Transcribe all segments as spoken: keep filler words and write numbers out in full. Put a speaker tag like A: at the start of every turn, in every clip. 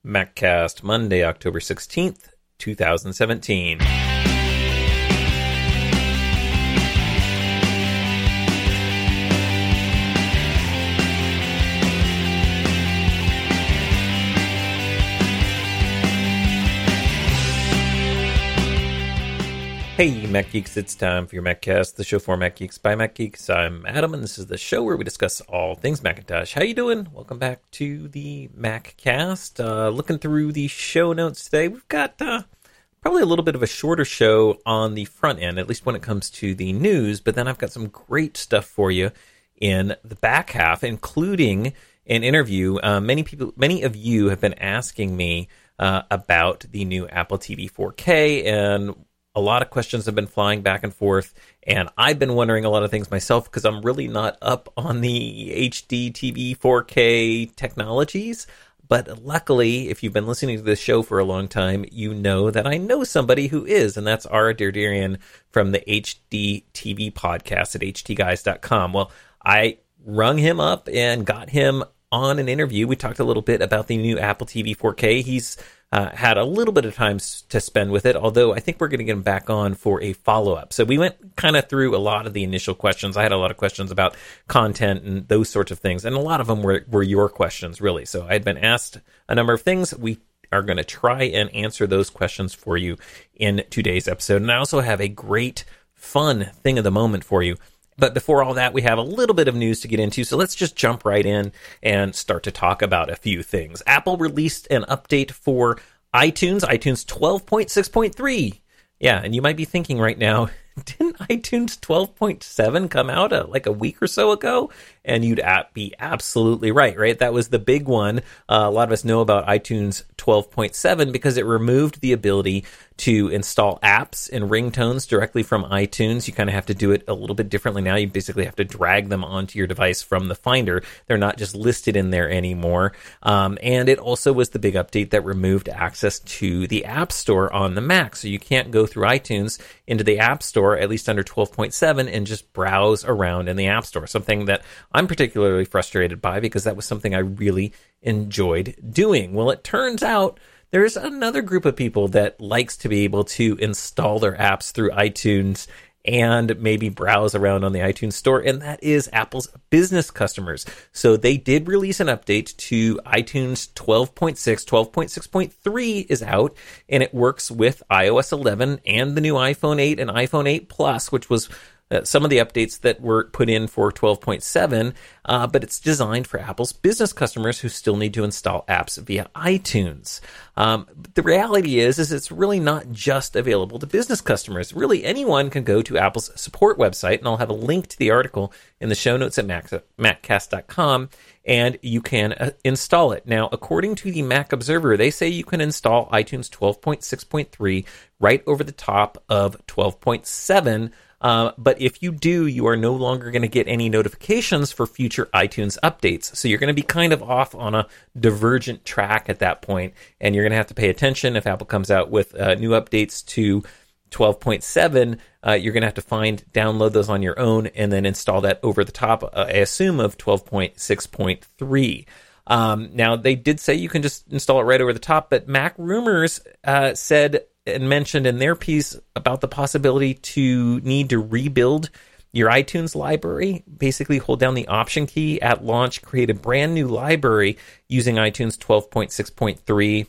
A: MacCast, Monday, October sixteenth, twenty seventeen. Hey, Mac Geeks, it's time for your MacCast, the show for Mac Geeks by Mac Geeks. I'm Adam, and this is the show where we discuss all things Macintosh. How you doing? Welcome back to the MacCast. Uh, looking through the show notes today, we've got uh, probably a little bit of a shorter show on the front end, at least when it comes to the news, but then I've got some great stuff for you in the back half, including an interview. Uh, many people, many of you have been asking me uh, about the new Apple T V four K, and a lot of questions have been flying back and forth, and I've been wondering a lot of things myself because I'm really not up on the H D T V four K technologies. But luckily, if you've been listening to this show for a long time, you know that I know somebody who is, and that's Ara Derderian from the H D T V podcast at h t guys dot com. Well, I rung him up and got him on an interview. We talked a little bit about the new Apple T V four K. He's Uh, had a little bit of time to spend with it, although I think we're going to get him back on for a follow-up. So we went kind of through a lot of the initial questions. I had a lot of questions about content and those sorts of things, and a lot of them were, were your questions, really. So I had been asked a number of things. We are going to try and answer those questions for you in today's episode. And I also have a great, fun thing of the moment for you. But before all that, we have a little bit of news to get into, so let's just jump right in and start to talk about a few things. Apple released an update for iTunes, iTunes twelve point six point three. Yeah, and you might be thinking right now, didn't iTunes twelve point seven come out uh, like a week or so ago? And you'd be absolutely right, right? That was the big one. Uh, a lot of us know about iTunes twelve point seven because it removed the ability to install apps and ringtones directly from iTunes. You kind of have to do it a little bit differently now. You basically have to drag them onto your device from the Finder. They're not just listed in there anymore. Um, and it also was the big update that removed access to the App Store on the Mac. So you can't go through iTunes into the App Store, at least under twelve point seven, and just browse around in the App Store. Something that I'm particularly frustrated by because that was something I really enjoyed doing. Well, it turns out there's another group of people that likes to be able to install their apps through iTunes and maybe browse around on the iTunes Store, and that is Apple's business customers. So they did release an update to iTunes twelve point six. twelve point six point three is out, and it works with i O S eleven and the new iPhone eight and iPhone eight Plus, which was Uh, some of the updates that were put in for twelve point seven, uh, but it's designed for Apple's business customers who still need to install apps via iTunes. Um, the reality is, is it's really not just available to business customers. Really, anyone can go to Apple's support website, and I'll have a link to the article in the show notes at mac cast dot com, and you can uh, install it. Now, according to the Mac Observer, they say you can install iTunes twelve point six point three right over the top of twelve point seven. Uh, but if you do, you are no longer going to get any notifications for future iTunes updates. So you're going to be kind of off on a divergent track at that point, and you're going to have to pay attention if Apple comes out with uh, new updates to twelve point seven. Uh, you're going to have to find, download those on your own, and then install that over the top, uh, I assume, of twelve point six point three. Um, now, they did say you can just install it right over the top, but Mac Rumors uh, said and mentioned in their piece about the possibility to need to rebuild your iTunes library. Basically, hold down the Option key at launch, create a brand new library using iTunes twelve point six point three,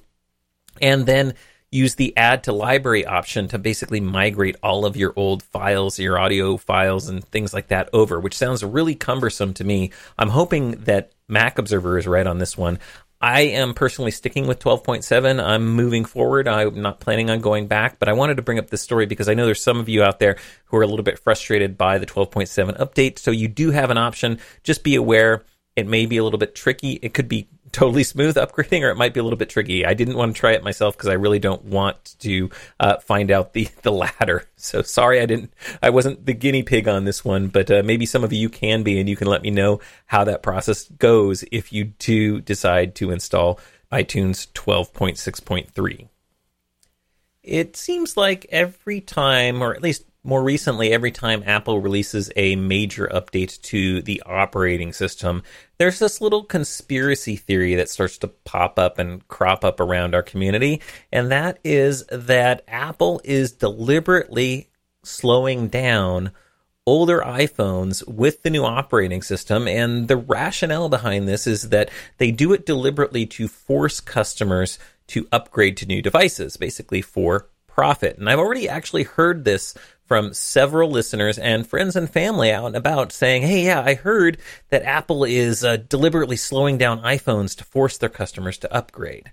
A: and then use the Add to Library option to basically migrate all of your old files, your audio files, and things like that over, which sounds really cumbersome to me. I'm hoping that Mac Observer is right on this one. I am personally sticking with twelve point seven. I'm moving forward. I'm not planning on going back, but I wanted to bring up this story because I know there's some of you out there who are a little bit frustrated by the twelve point seven update. So you do have an option. Just be aware it may be a little bit tricky. It could be totally smooth upgrading, or it might be a little bit tricky. I didn't want to try it myself because I really don't want to uh, find out the, the latter. So sorry, I didn't. I wasn't the guinea pig on this one, but uh, maybe some of you can be, and you can let me know how that process goes if you do decide to install iTunes twelve point six point three. It seems like every time, or at least more recently, every time Apple releases a major update to the operating system, there's this little conspiracy theory that starts to pop up and crop up around our community, and that is that Apple is deliberately slowing down older iPhones with the new operating system. And the rationale behind this is that they do it deliberately to force customers to upgrade to new devices, basically for profit. And I've already actually heard this from several listeners and friends and family out and about saying, hey, yeah, I heard that Apple is uh, deliberately slowing down iPhones to force their customers to upgrade.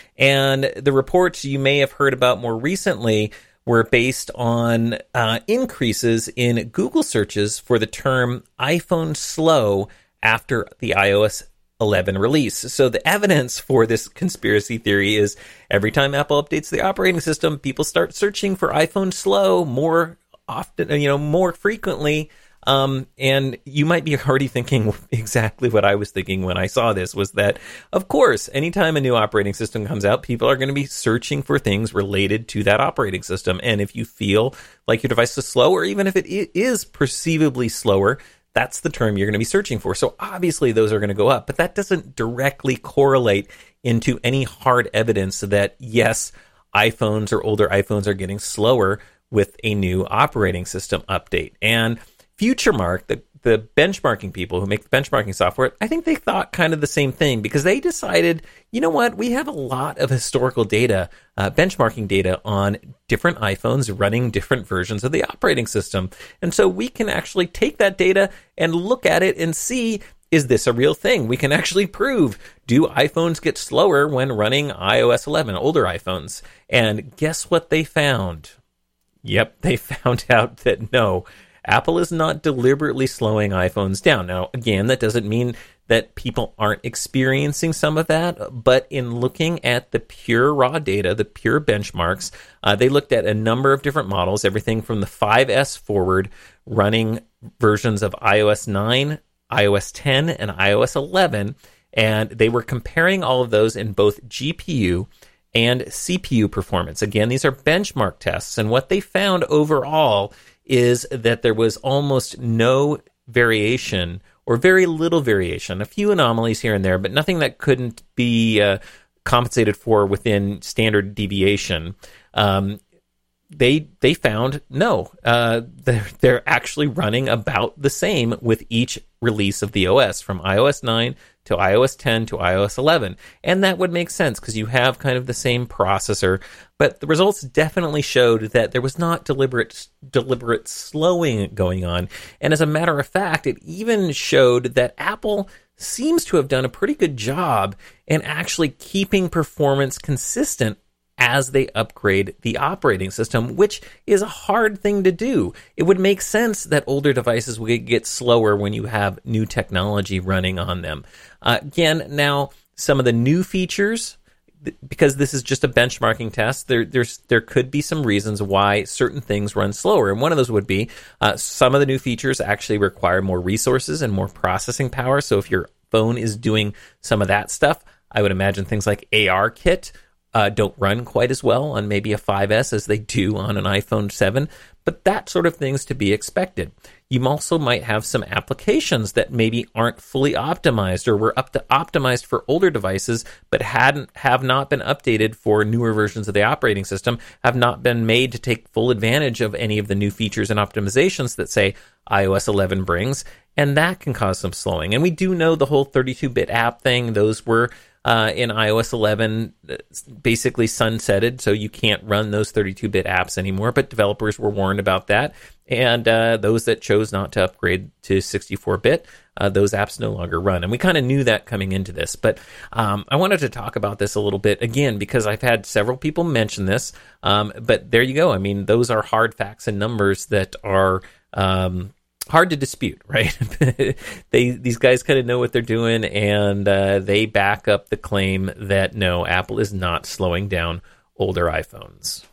A: And the reports you may have heard about more recently were based on uh, increases in Google searches for the term iPhone slow after the iOS eleven release. So the evidence for this conspiracy theory is every time Apple updates the operating system, people start searching for iPhone slow more often, you know, more frequently. Um, and you might be already thinking exactly what I was thinking when I saw this, was that, of course, anytime a new operating system comes out, people are going to be searching for things related to that operating system. And if you feel like your device is slow, or even if it is perceivably slower, that's the term you're going to be searching for. So obviously those are going to go up, but that doesn't directly correlate into any hard evidence that, yes, iPhones or older iPhones are getting slower with a new operating system update. And FutureMark, the, the benchmarking people who make the benchmarking software, I think they thought kind of the same thing, because they decided, you know what, we have a lot of historical data, uh, benchmarking data on different iPhones running different versions of the operating system. And so we can actually take that data and look at it and see, is this a real thing? We can actually prove, do iPhones get slower when running iOS eleven, older iPhones? And guess what they found? Yep, they found out that no, Apple is not deliberately slowing iPhones down. Now, again, that doesn't mean that people aren't experiencing some of that, but in looking at the pure raw data, the pure benchmarks, uh, they looked at a number of different models, everything from the five S forward, running versions of iOS nine, iOS ten, and iOS eleven, and they were comparing all of those in both G P U and C P U performance. Again, these are benchmark tests, and what they found overall is that there was almost no variation, or very little variation, a few anomalies here and there, but nothing that couldn't be uh, compensated for within standard deviation. Um, they they found no, uh, they're, they're actually running about the same with each release of the O S, from iOS nine to iOS ten to iOS eleven. And that would make sense because you have kind of the same processor, but the results definitely showed that there was not deliberate deliberate slowing going on. And as a matter of fact, it even showed that Apple seems to have done a pretty good job in actually keeping performance consistent as they upgrade the operating system, which is a hard thing to do. It would make sense that older devices would get slower when you have new technology running on them. Uh, again, now, some of the new features, because this is just a benchmarking test, there there's there could be some reasons why certain things run slower. And one of those would be uh, some of the new features actually require more resources and more processing power. So if your phone is doing some of that stuff, I would imagine things like ARKit Uh, don't run quite as well on maybe a five S as they do on an iPhone seven, but that sort of thing's to be expected. You also might have some applications that maybe aren't fully optimized, or were up to optimized for older devices, but hadn't have not been updated for newer versions of the operating system, have not been made to take full advantage of any of the new features and optimizations that, say, iOS eleven brings, and that can cause some slowing. And we do know the whole thirty-two bit app thing, those were Uh, in iOS eleven, basically sunsetted, so you can't run those thirty-two bit apps anymore, but developers were warned about that, and uh, those that chose not to upgrade to sixty-four bit, uh, those apps no longer run, and we kind of knew that coming into this, but um, I wanted to talk about this a little bit, again, because I've had several people mention this, um, but there you go. I mean, those are hard facts and numbers that are Um, hard to dispute, right? they these guys kind of know what they're doing, and uh, they back up the claim that no, Apple is not slowing down older iPhones.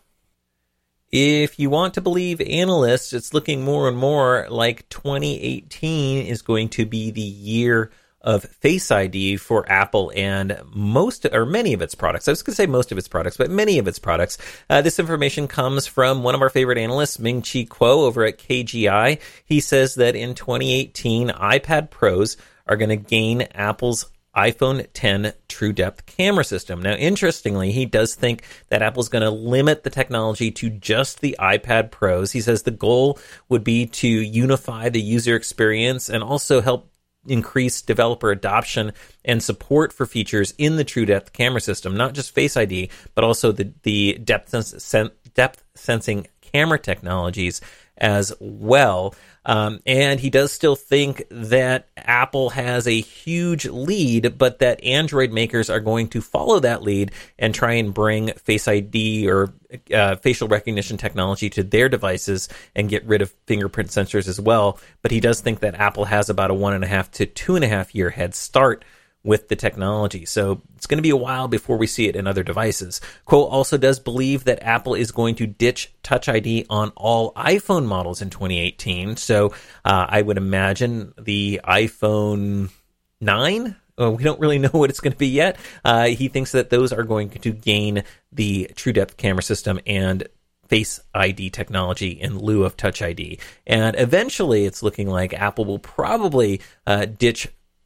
A: If you want to believe analysts, it's looking more and more like twenty eighteen is going to be the year of Face I D for Apple and most or many of its products. I was going to say most of its products, but many of its products. Uh, this information comes from one of our favorite analysts, Ming-Chi Kuo over at K G I. He says that in twenty eighteen, iPad Pros are going to gain Apple's iPhone ten True Depth camera system. Now, interestingly, he does think that Apple's going to limit the technology to just the iPad Pros. He says the goal would be to unify the user experience and also help increase developer adoption and support for features in the True Depth camera system, not just Face I D, but also the, the depth, sens- depth sensing camera technologies as well. Um, and he does still think that Apple has a huge lead, but that Android makers are going to follow that lead and try and bring Face I D or uh, facial recognition technology to their devices and get rid of fingerprint sensors as well. But he does think that Apple has about a one and a half to two and a half year head start with the technology. So it's going to be a while before we see it in other devices. Kuo also does believe that Apple is going to ditch Touch I D on all iPhone models in twenty eighteen. So uh, I would imagine the iPhone nine, well, we don't really know what it's going to be yet. Uh, he thinks that those are going to gain the True Depth camera system and Face I D technology in lieu of Touch I D. And eventually it's looking like Apple will probably uh, ditch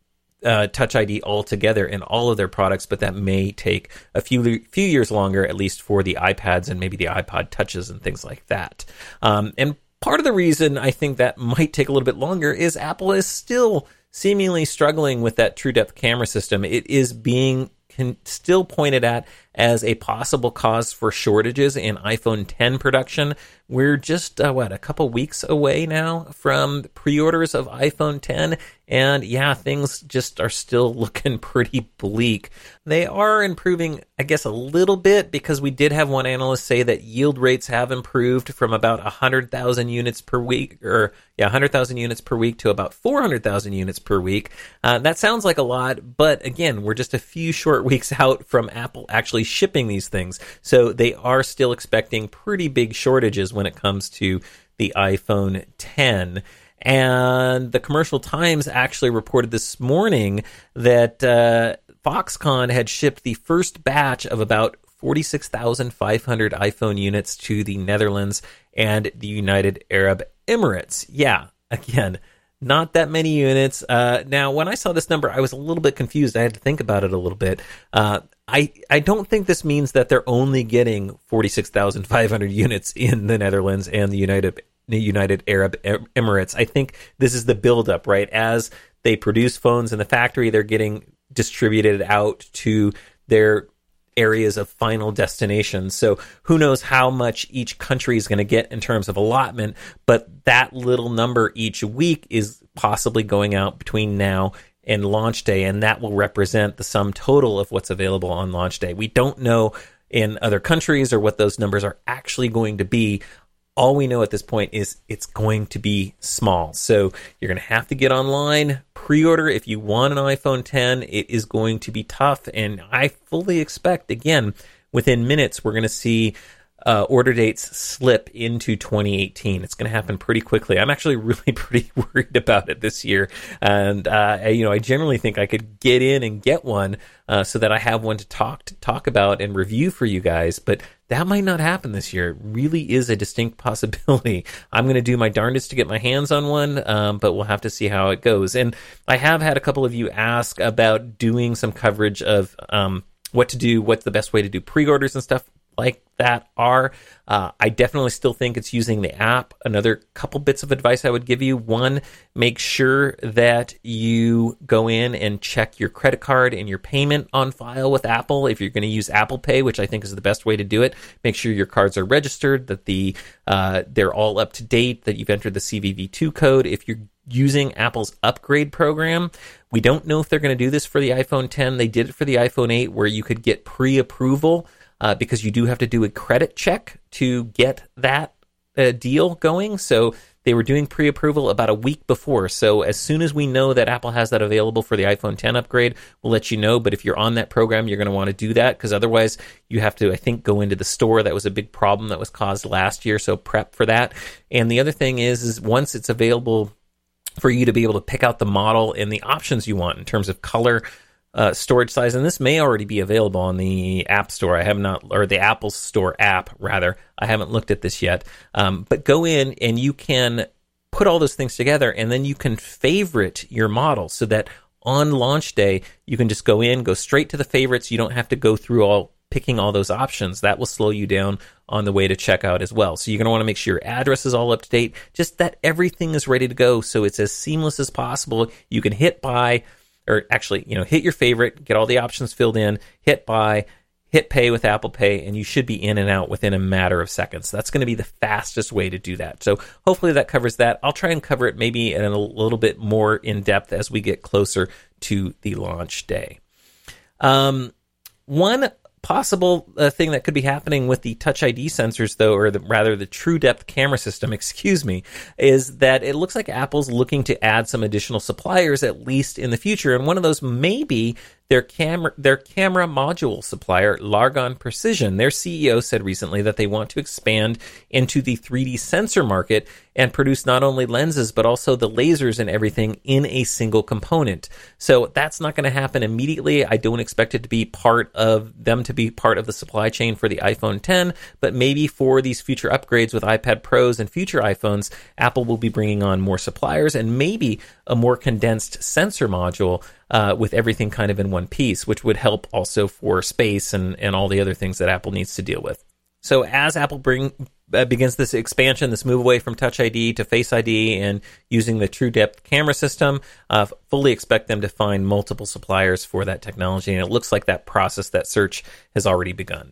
A: Uh, Touch I D altogether in all of their products, but that may take a few few years longer, at least for the iPads and maybe the iPod Touches and things like that. Um, and part of the reason I think that might take a little bit longer is Apple is still seemingly struggling with that True Depth camera system. It is being can still pointed at as a possible cause for shortages in iPhone ten production. We're just, uh, what, a couple weeks away now from pre-orders of iPhone ten, and yeah, things just are still looking pretty bleak. They are improving, I guess, a little bit, because we did have one analyst say that yield rates have improved from about one hundred thousand units per week, or yeah, one hundred thousand units per week to about four hundred thousand units per week. Uh, that sounds like a lot, but again, we're just a few short weeks out from Apple actually shipping these things. So they are still expecting pretty big shortages when it comes to the iPhone ten. And the Commercial Times actually reported this morning that uh, Foxconn had shipped the first batch of about forty-six thousand five hundred iPhone units to the Netherlands and the United Arab Emirates. Yeah, again, not that many units. Uh, now, when I saw this number, I was a little bit confused. I had to think about it a little bit. Uh, I, I don't think this means that they're only getting forty-six thousand five hundred units in the Netherlands and the United the United Arab Emirates. I think this is the buildup, right? As they produce phones in the factory, they're getting distributed out to their areas of final destination. So who knows how much each country is going to get in terms of allotment, but that little number each week is possibly going out between now and launch day, and that will represent the sum total of what's available on launch day. We don't know in other countries or what those numbers are actually going to be. All we know at this point is it's going to be small. So you're going to have to get online, pre-order if you want an iPhone ten. It is going to be tough, and I fully expect, again, within minutes, we're going to see uh, order dates slip into twenty eighteen. It's going to happen pretty quickly. I'm actually really pretty worried about it this year, and uh, I, you know, I generally think I could get in and get one uh, so that I have one to talk to talk about and review for you guys, but that might not happen this year. It really is a distinct possibility. I'm going to do my darndest to get my hands on one, um, but we'll have to see how it goes. And I have had a couple of you ask about doing some coverage of um, what to do, what's the best way to do pre-orders and stuff like that are. Uh, I definitely still think it's using the app. Another couple bits of advice I would give you. One, make sure that you go in and check your credit card and your payment on file with Apple. If you're going to use Apple Pay, which I think is the best way to do it, make sure your cards are registered, that the uh, they're all up to date, that you've entered the C V V two code. If you're using Apple's upgrade program, we don't know if they're going to do this for the iPhone ten. They did it for the iPhone eight, where you could get pre-approval Uh, because you do have to do a credit check to get that uh, deal going. So they were doing pre-approval about a week before. So as soon as we know that Apple has that available for the iPhone ten upgrade, we'll let you know. But if you're on that program, you're going to want to do that, because otherwise you have to, I think, go into the store. That was a big problem that was caused last year. So prep for that. And the other thing is, is once it's available for you to be able to pick out the model and the options you want in terms of color, uh, storage size. And this may already be available on the App Store. I have not, or the Apple Store app, rather. I haven't looked at this yet. Um, but go in and you can put all those things together, and then you can favorite your model so that on launch day, you can just go in, go straight to the favorites. You don't have to go through all picking all those options. That will slow you down on the way to checkout as well. So you're going to want to make sure your address is all up to date, just that everything is ready to go so it's as seamless as possible. You can hit buy, or actually, you know, hit your favorite, get all the options filled in, hit buy, hit pay with Apple Pay, and you should be in and out within a matter of seconds. That's going to be the fastest way to do that. So hopefully that covers that. I'll try and cover it maybe in a little bit more in depth as we get closer to the launch day. Um, one possible uh, thing that could be happening with the Touch I D sensors, though, or the, rather the True Depth camera system, excuse me, is that it looks like Apple's looking to add some additional suppliers, at least in the future. And one of those may be their camera their camera module supplier, Largon Precision. Their C E O said recently that they want to expand into the three D sensor market and produce not only lenses, but also the lasers and everything in a single component. So that's not going to happen immediately. I don't expect it to be part of them to be part of the supply chain for the iPhone ten, but maybe for these future upgrades with iPad Pros and future iPhones, Apple will be bringing on more suppliers and maybe a more condensed sensor module Uh, with everything kind of in one piece, which would help also for space and, and all the other things that Apple needs to deal with. So as Apple bring uh, begins this expansion, this move away from Touch I D to Face I D and using the True Depth camera system, uh, fully expect them to find multiple suppliers for that technology. And it looks like that process, that search, has already begun.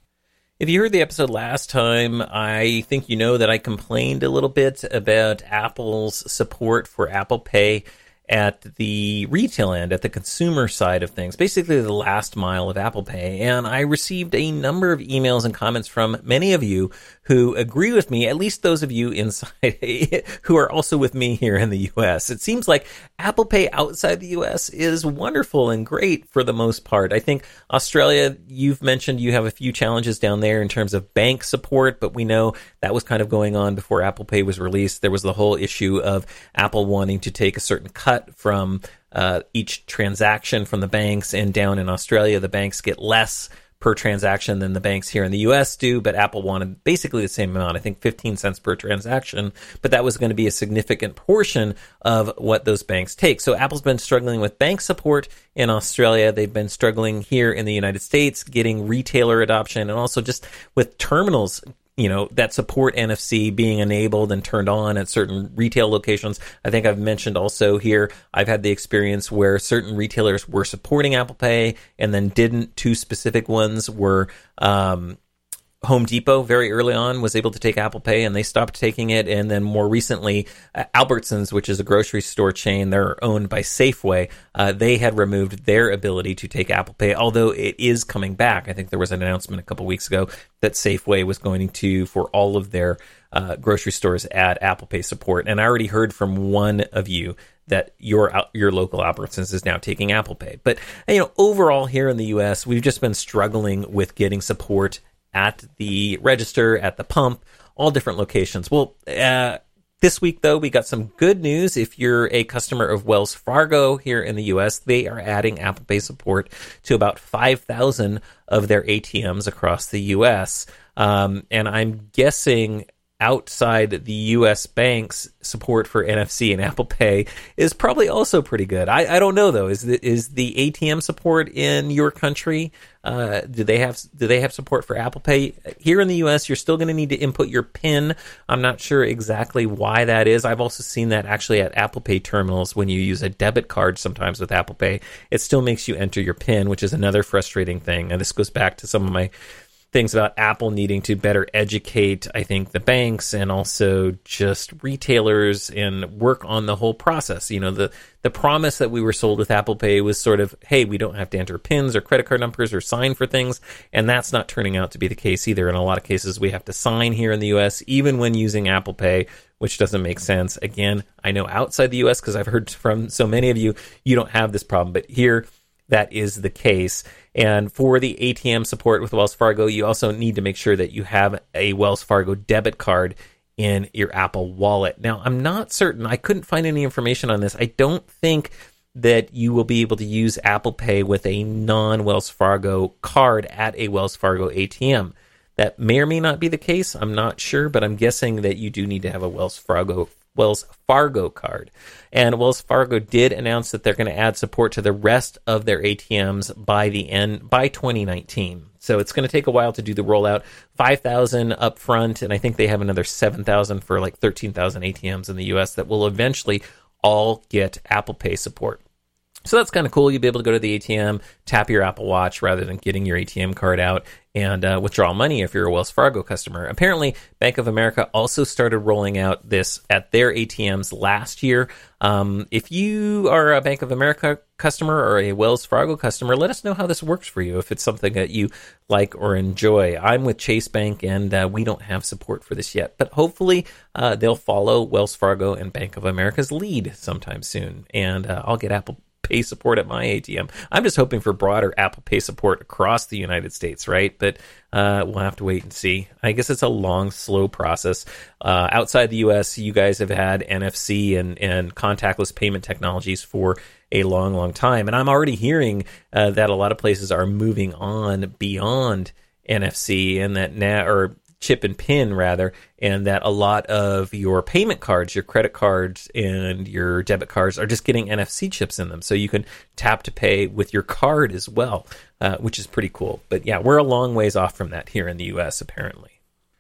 A: If you heard the episode last time, I think you know that I complained a little bit about Apple's support for Apple Pay at the retail end, at the consumer side of things, basically the last mile of Apple Pay. And I received a number of emails and comments from many of you who agree with me, at least those of you inside who are also with me here in the U S. It seems like Apple Pay outside the U S is wonderful and great for the most part. I think Australia, you've mentioned you have a few challenges down there in terms of bank support, but we know that was kind of going on before Apple Pay was released. There was the whole issue of Apple wanting to take a certain cut from uh, each transaction from the banks, and down in Australia, the banks get less per transaction than the banks here in the U S do, but Apple wanted basically the same amount, I think fifteen cents per transaction, but that was going to be a significant portion of what those banks take. So Apple's been struggling with bank support in Australia. They've been struggling here in the United States, getting retailer adoption, and also just with terminals, you know, that support N F C being enabled and turned on at certain retail locations. I think I've mentioned also here, I've had the experience where certain retailers were supporting Apple Pay and then didn't. Two specific ones were um, Home Depot very early on was able to take Apple Pay and they stopped taking it. And then more recently, uh, Albertsons, which is a grocery store chain, they're owned by Safeway. Uh, they had removed their ability to take Apple Pay, although it is coming back. I think there was an announcement a couple weeks ago that Safeway was going to, for all of their uh, grocery stores, add Apple Pay support. And I already heard from one of you that your your local Albertsons is now taking Apple Pay. But, you know, overall here in the U S, we've just been struggling with getting support at the register, at the pump, all different locations. Well, uh, this week, though, we got some good news. If you're a customer of Wells Fargo here in the U S, they are adding Apple Pay support to about five thousand of their A T Ms across the U S. Um, and I'm guessing outside the U S banks, support for N F C and Apple Pay is probably also pretty good. I, I don't know though. Is the, is the A T M support in your country? Uh, do they have do they have support for Apple Pay here in the U S? You're still going to need to input your PIN. I'm not sure exactly why that is. I've also seen that actually at Apple Pay terminals when you use a debit card. Sometimes with Apple Pay, it still makes you enter your PIN, which is another frustrating thing. And this goes back to some of my things about Apple needing to better educate, I think, the banks and also just retailers and work on the whole process. You know, the, the promise that we were sold with Apple Pay was sort of, hey, we don't have to enter PINs or credit card numbers or sign for things. And that's not turning out to be the case either. In a lot of cases, we have to sign here in the U S, even when using Apple Pay, which doesn't make sense. Again, I know outside the U S, because I've heard from so many of you, you don't have this problem. But here, that is the case. And for the A T M support with Wells Fargo, you also need to make sure that you have a Wells Fargo debit card in your Apple Wallet. Now, I'm not certain. I couldn't find any information on this. I don't think that you will be able to use Apple Pay with a non-Wells Fargo card at a Wells Fargo A T M. That may or may not be the case. I'm not sure, but I'm guessing that you do need to have a Wells Fargo Wells Fargo card. And Wells Fargo did announce that they're going to add support to the rest of their A T Ms by the end by twenty nineteen. So it's going to take a while to do the rollout. five thousand up front, and I think they have another seven thousand for like thirteen thousand A T Ms in the U S that will eventually all get Apple Pay support. So that's kind of cool. You'll be able to go to the A T M, tap your Apple Watch rather than getting your A T M card out and uh, withdraw money if you're a Wells Fargo customer. Apparently, Bank of America also started rolling out this at their A T Ms last year. Um, if you are a Bank of America customer or a Wells Fargo customer, let us know how this works for you, if it's something that you like or enjoy. I'm with Chase Bank, and uh, we don't have support for this yet. But hopefully, uh, they'll follow Wells Fargo and Bank of America's lead sometime soon, and uh, I'll get Apple Pay support at my A T M. I'm just hoping for broader Apple Pay support across the United States, right? But uh, we'll have to wait and see. I guess it's a long, slow process. Uh, outside the U S, you guys have had N F C and, and contactless payment technologies for a long, long time. And I'm already hearing uh, that a lot of places are moving on beyond N F C and that now, or chip and pin rather, and that a lot of your payment cards, your credit cards and your debit cards are just getting N F C chips in them. So you can tap to pay with your card as well, uh, which is pretty cool. But yeah, we're a long ways off from that here in the U S apparently.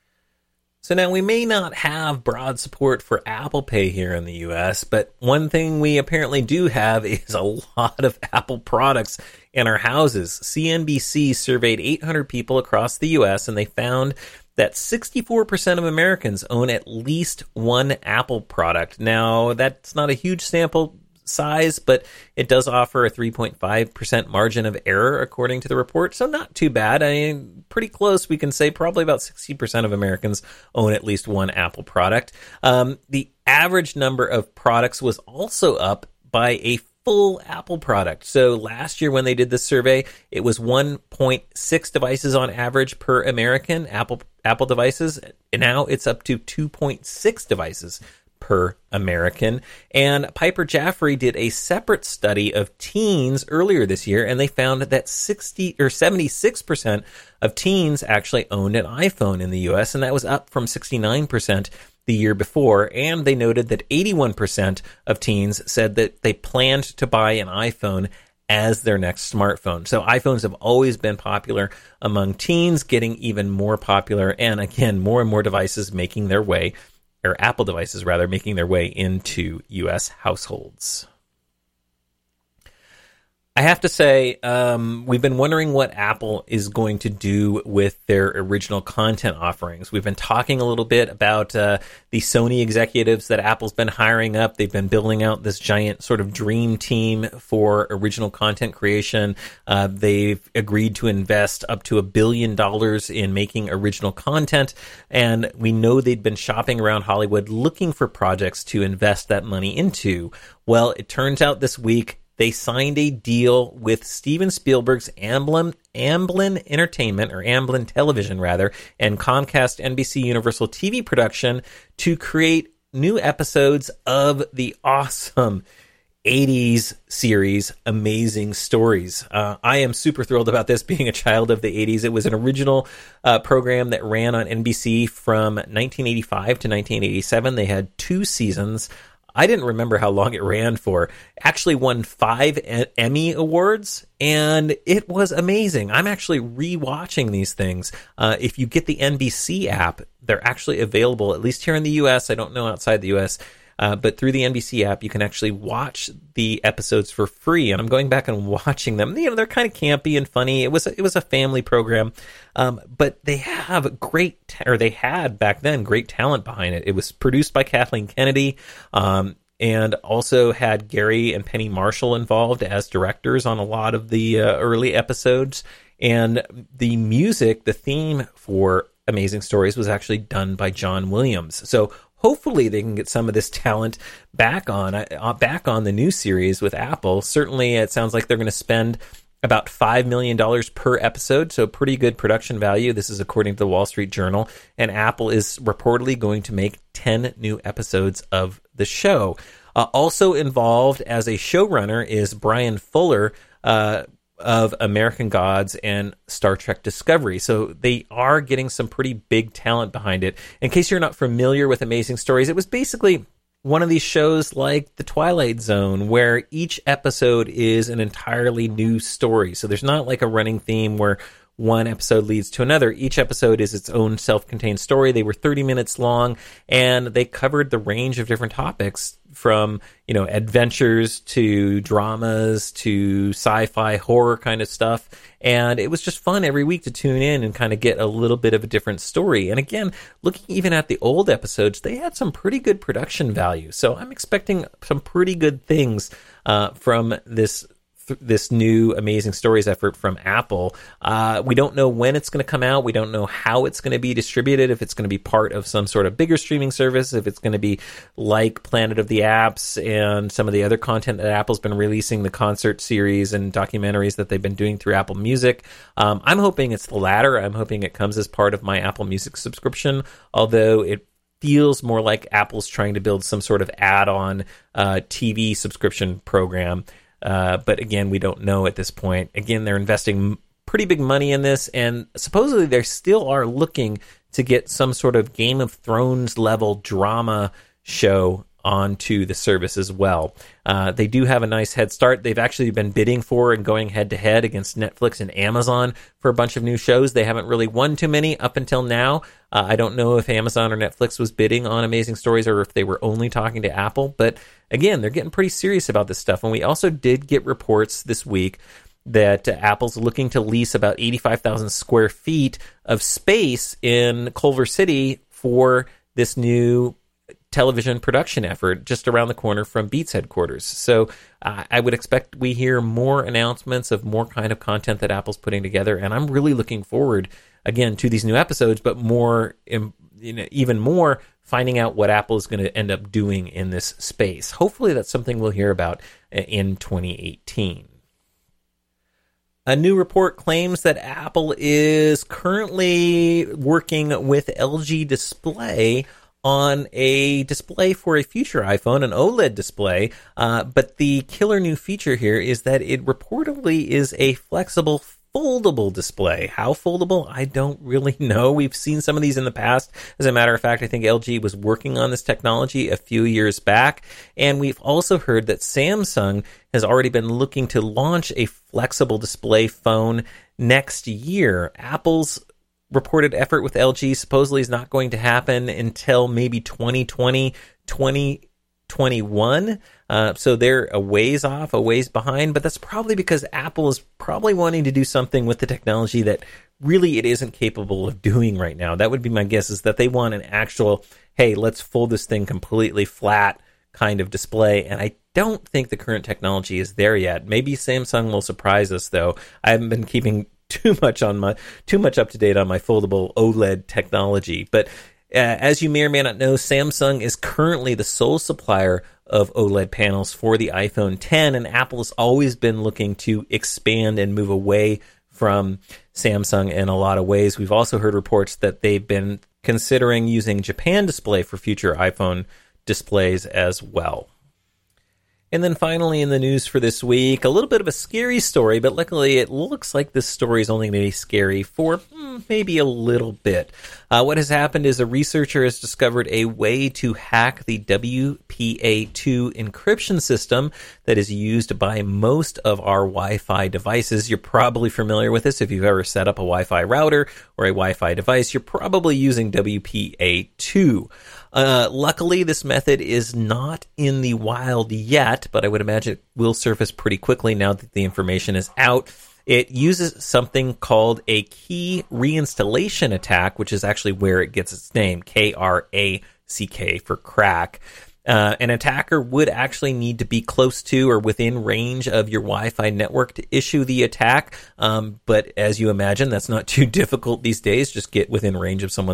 A: So now we may not have broad support for Apple Pay here in the U S, but one thing we apparently do have is a lot of Apple products in our houses. C N B C surveyed eight hundred people across the U S, and they found that sixty-four percent of Americans own at least one Apple product. Now, that's not a huge sample size, but it does offer a three point five percent margin of error, according to the report. So not too bad. I mean, pretty close. We can say probably about sixty percent of Americans own at least one Apple product. Um, the average number of products was also up by a full Apple product. So last year when they did this survey, it was one point six devices on average per American, Apple Apple devices. And now it's up to two point six devices per American. And Piper Jaffray did a separate study of teens earlier this year, and they found that sixty or seventy-six percent of teens actually owned an iPhone in the U S, and that was up from sixty-nine percent the year before. And they noted that eighty-one percent of teens said that they planned to buy an iPhone as their next smartphone. So iPhones have always been popular among teens, getting even more popular. And again, more and more devices making their way, or Apple devices rather, making their way into U S households. I have to say, um, we've been wondering what Apple is going to do with their original content offerings. We've been talking a little bit about uh, the Sony executives that Apple's been hiring up. They've been building out this giant sort of dream team for original content creation. Uh, they've agreed to invest up to a billion dollars in making original content. And we know they'd been shopping around Hollywood looking for projects to invest that money into. Well, it turns out this week, they signed a deal with Steven Spielberg's Amblin, Amblin Entertainment, or Amblin Television, rather, and Comcast N B C Universal T V production to create new episodes of the awesome eighties series Amazing Stories. Uh, I am super thrilled about this, being a child of the eighties. It was an original uh, program that ran on N B C from nineteen eighty-five to nineteen eighty-seven. They had two seasons. I didn't remember how long it ran for. Actually won five Emmy Awards, and it was amazing. I'm actually rewatching these things. Uh, if you get the N B C app, they're actually available, at least here in the U S. I don't know outside the U S, uh, but through the N B C app, you can actually watch the episodes for free. And I'm going back and watching them. You know, they're kind of campy and funny. It was a, it was a family program, um, but they have great, ta- or they had back then great talent behind it. It was produced by Kathleen Kennedy, um, and also had Gary and Penny Marshall involved as directors on a lot of the uh, early episodes. And the music, the theme for Amazing Stories, was actually done by John Williams. So hopefully they can get some of this talent back on uh, back on the new series with Apple. Certainly, it sounds like they're going to spend about five million dollars per episode, so pretty good production value. This is according to the Wall Street Journal, and Apple is reportedly going to make ten new episodes of the show. Uh, also involved as a showrunner is Brian Fuller uh, of American Gods and Star Trek Discovery. So they are getting some pretty big talent behind it. In case you're not familiar with Amazing Stories, it was basically one of these shows like The Twilight Zone, where each episode is an entirely new story. So there's not like a running theme where one episode leads to another. Each episode is its own self-contained story. They were thirty minutes long, and they covered the range of different topics from, you know, adventures to dramas to sci-fi horror kind of stuff. And it was just fun every week to tune in and kind of get a little bit of a different story. And again, looking even at the old episodes, they had some pretty good production value. So I'm expecting some pretty good things uh, from this this new Amazing Stories effort from Apple. Uh, we don't know when it's going to come out. We don't know how it's going to be distributed, if it's going to be part of some sort of bigger streaming service, if it's going to be like Planet of the Apps and some of the other content that Apple's been releasing, the concert series and documentaries that they've been doing through Apple Music. Um, I'm hoping it's the latter. I'm hoping it comes as part of my Apple Music subscription, although it feels more like Apple's trying to build some sort of add-on uh, T V subscription program. Uh, but again, we don't know at this point. Again, they're investing pretty big money in this, and supposedly they still are looking to get some sort of Game of Thrones level drama show onto the service as well. Uh, they do have a nice head start. They've actually been bidding for and going head to head against Netflix and Amazon for a bunch of new shows. They haven't really won too many up until now. Uh, I don't know if Amazon or Netflix was bidding on Amazing Stories or if they were only talking to Apple. But again, they're getting pretty serious about this stuff. And we also did get reports this week that uh, Apple's looking to lease about eighty-five thousand square feet of space in Culver City for this new television production effort just around the corner from Beats headquarters. So uh, I would expect we hear more announcements of more kind of content that Apple's putting together, and I'm really looking forward, again, to these new episodes, but more, you know, even more finding out what Apple is going to end up doing in this space. Hopefully that's something we'll hear about in twenty eighteen. A new report claims that Apple is currently working with L G Display on a display for a future iPhone, an OLED display, uh, but the killer new feature here is that it reportedly is a flexible foldable display. How foldable? I don't really know. We've seen some of these in the past. As a matter of fact, I think L G was working on this technology a few years back, and we've also heard that Samsung has already been looking to launch a flexible display phone next year. Apple's reported effort with L G supposedly is not going to happen until maybe twenty twenty, twenty twenty-one. Uh, so they're a ways off, a ways behind, but that's probably because Apple is probably wanting to do something with the technology that really it isn't capable of doing right now. That would be my guess, is that they want an actual, hey, let's fold this thing completely flat kind of display. And I don't think the current technology is there yet. Maybe Samsung will surprise us, though. I haven't been keeping too much on my too much up to date on my foldable OLED technology. But uh, as you may or may not know, Samsung is currently the sole supplier of OLED panels for the iPhone ten, and Apple has always been looking to expand and move away from Samsung in a lot of ways. We've also heard reports that they've been considering using Japan Display for future iPhone displays as well. And then finally in the news for this week, a little bit of a scary story, but luckily it looks like this story is only going to be scary for hmm, maybe a little bit. Uh, what has happened is a researcher has discovered a way to hack the W P A two encryption system that is used by most of our Wi-Fi devices. You're probably familiar with this. If you've ever set up a Wi-Fi router or a Wi-Fi device, you're probably using W P A two. Uh, luckily, this method is not in the wild yet, but I would imagine it will surface pretty quickly now that the information is out. It uses something called a key reinstallation attack, which is actually where it gets its name, K R A C K for crack. Uh, an attacker would actually need to be close to or within range of your Wi-Fi network to issue the attack. Um, but as you imagine, that's not too difficult these days. Just get within range of someone's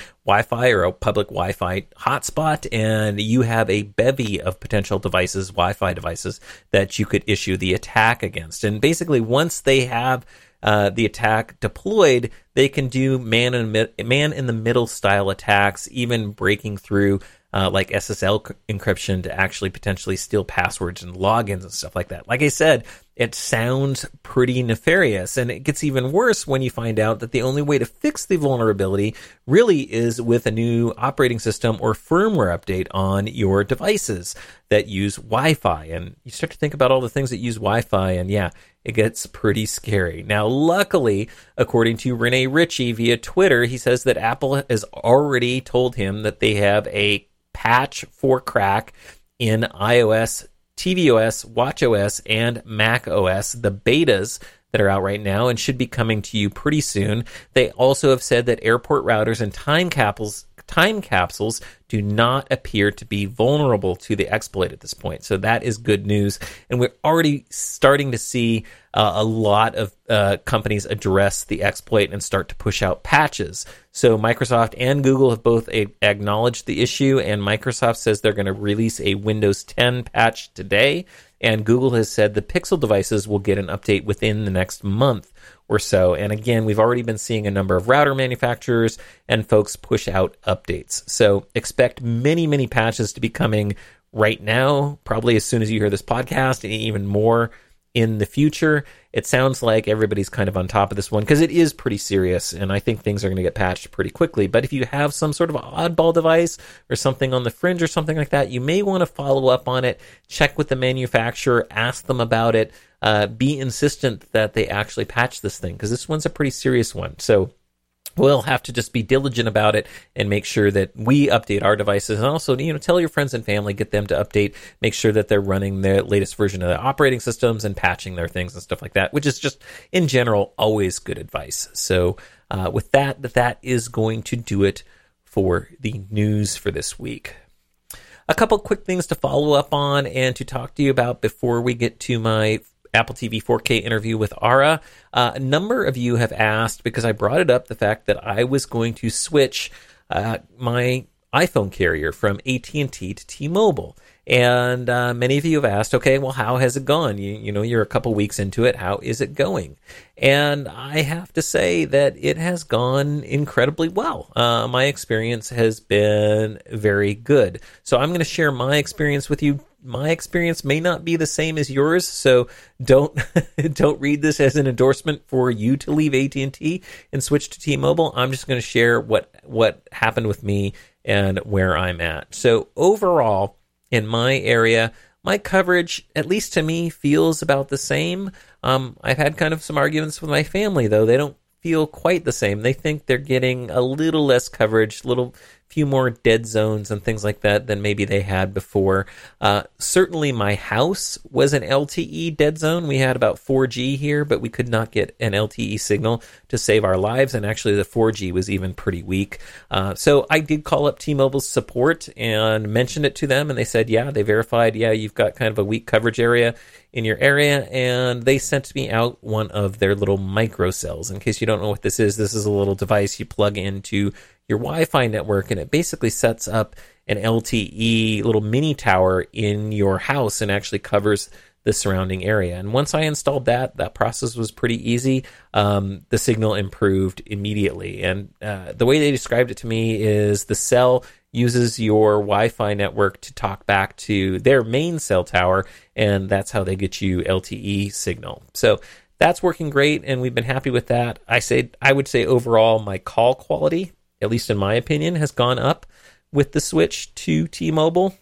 A: Wi-Fi or a public Wi-Fi hotspot, and you have a bevy of potential devices, Wi-Fi devices, that you could issue the attack against. And basically, once they have uh, the attack deployed, they can do man in, man in the middle style attacks, even breaking through Uh, like S S L c- encryption to actually potentially steal passwords and logins and stuff like that. Like I said, it sounds pretty nefarious, and it gets even worse when you find out that the only way to fix the vulnerability really is with a new operating system or firmware update on your devices that use Wi-Fi. And you start to think about all the things that use Wi-Fi, and yeah, it gets pretty scary. Now, luckily, according to Rene Ritchie via Twitter, he says that Apple has already told him that they have a patch for crack in iOS, tvOS, watchOS, and macOS, the betas that are out right now and should be coming to you pretty soon. They also have said that airport routers and time capsules time capsules do not appear to be vulnerable to the exploit at this point. So that is good news. And we're already starting to see uh, a lot of uh, companies address the exploit and start to push out patches. So Microsoft and Google have both a- acknowledged the issue, and Microsoft says they're going to release a Windows ten patch today. And Google has said the Pixel devices will get an update within the next month or so. And again, we've already been seeing a number of router manufacturers and folks push out updates. So expect many, many patches to be coming right now, probably as soon as you hear this podcast, and even more in the future. It sounds like everybody's kind of on top of this one because it is pretty serious, and I think things are going to get patched pretty quickly. But if you have some sort of oddball device or something on the fringe or something like that, you may want to follow up on it, check with the manufacturer, ask them about it, uh, be insistent that they actually patch this thing because this one's a pretty serious one. So we'll have to just be diligent about it and make sure that we update our devices, and also, you know, tell your friends and family, get them to update, make sure that they're running the latest version of the operating systems and patching their things and stuff like that, which is just, in general, always good advice. So uh, with that, that, that is going to do it for the news for this week. A couple quick things to follow up on and to talk to you about before we get to my Apple T V four K interview with Ara. Uh, a number of you have asked, because I brought it up, the fact that I was going to switch uh, my iPhone carrier from A T and T to T-Mobile. And uh, many of you have asked, okay, well, how has it gone? You, you know, you're a couple weeks into it. How is it going? And I have to say that it has gone incredibly well. Uh, my experience has been very good. So I'm going to share my experience with you. My experience may not be the same as yours, so don't don't read this as an endorsement for you to leave A T and T and switch to T-Mobile. I'm just going to share what what happened with me and where I'm at. So overall, in my area, my coverage, at least to me, feels about the same. Um, I've had kind of some arguments with my family, though. They don't feel quite the same. They think they're getting a little less coverage, a little few more dead zones and things like that than maybe they had before. Uh, certainly my house was an L T E dead zone. We had about four G here, but we could not get an L T E signal to save our lives, and actually the four G was even pretty weak. Uh, so I did call up T-Mobile's support and mentioned it to them, and they said, yeah, they verified, yeah, you've got kind of a weak coverage area in your area, and they sent me out one of their little microcells. In case you don't know what this is, this is a little device you plug into your Wi-Fi network, and it basically sets up an L T E little mini tower in your house and actually covers the surrounding area. And once I installed that, that process was pretty easy. Um, the signal improved immediately. And uh, the way they described it to me is the cell uses your Wi-Fi network to talk back to their main cell tower, and that's how they get you L T E signal. So that's working great, and we've been happy with that. I say I would say overall my call quality, at least in my opinion, has gone up with the switch to T-Mobile.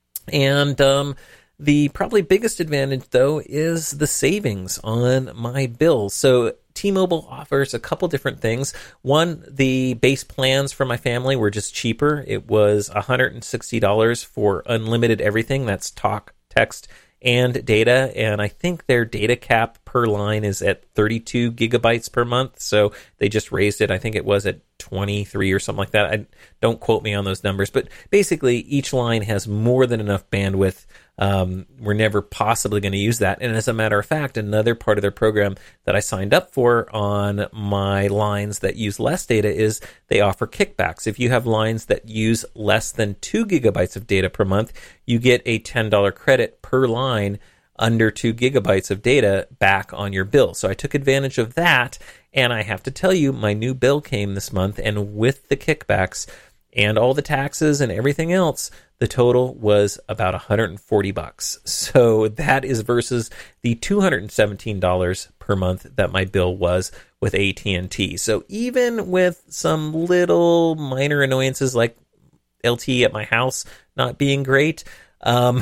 A: And um, the probably biggest advantage, though, is the savings on my bill. So T-Mobile offers a couple different things. One, the base plans for my family were just cheaper. It was one hundred sixty dollars for unlimited everything. That's talk, text, and data. And I think their data cap per line is at thirty-two gigabytes per month. So they just raised it. I think it was at twenty-three or something like that. I don't quote me on those numbers, but basically each line has more than enough bandwidth. Um, we're never possibly going to use that. And as a matter of fact, another part of their program that I signed up for on my lines that use less data is they offer kickbacks. If you have lines that use less than two gigabytes of data per month, you get a ten dollars credit per line under two gigabytes of data back on your bill. So I took advantage of that, and I have to tell you, my new bill came this month, and with the kickbacks and all the taxes and everything else, the total was about one hundred forty bucks. So that is versus the two hundred seventeen dollars per month that my bill was with A T and T. So even with some little minor annoyances like L T E at my house not being great, um,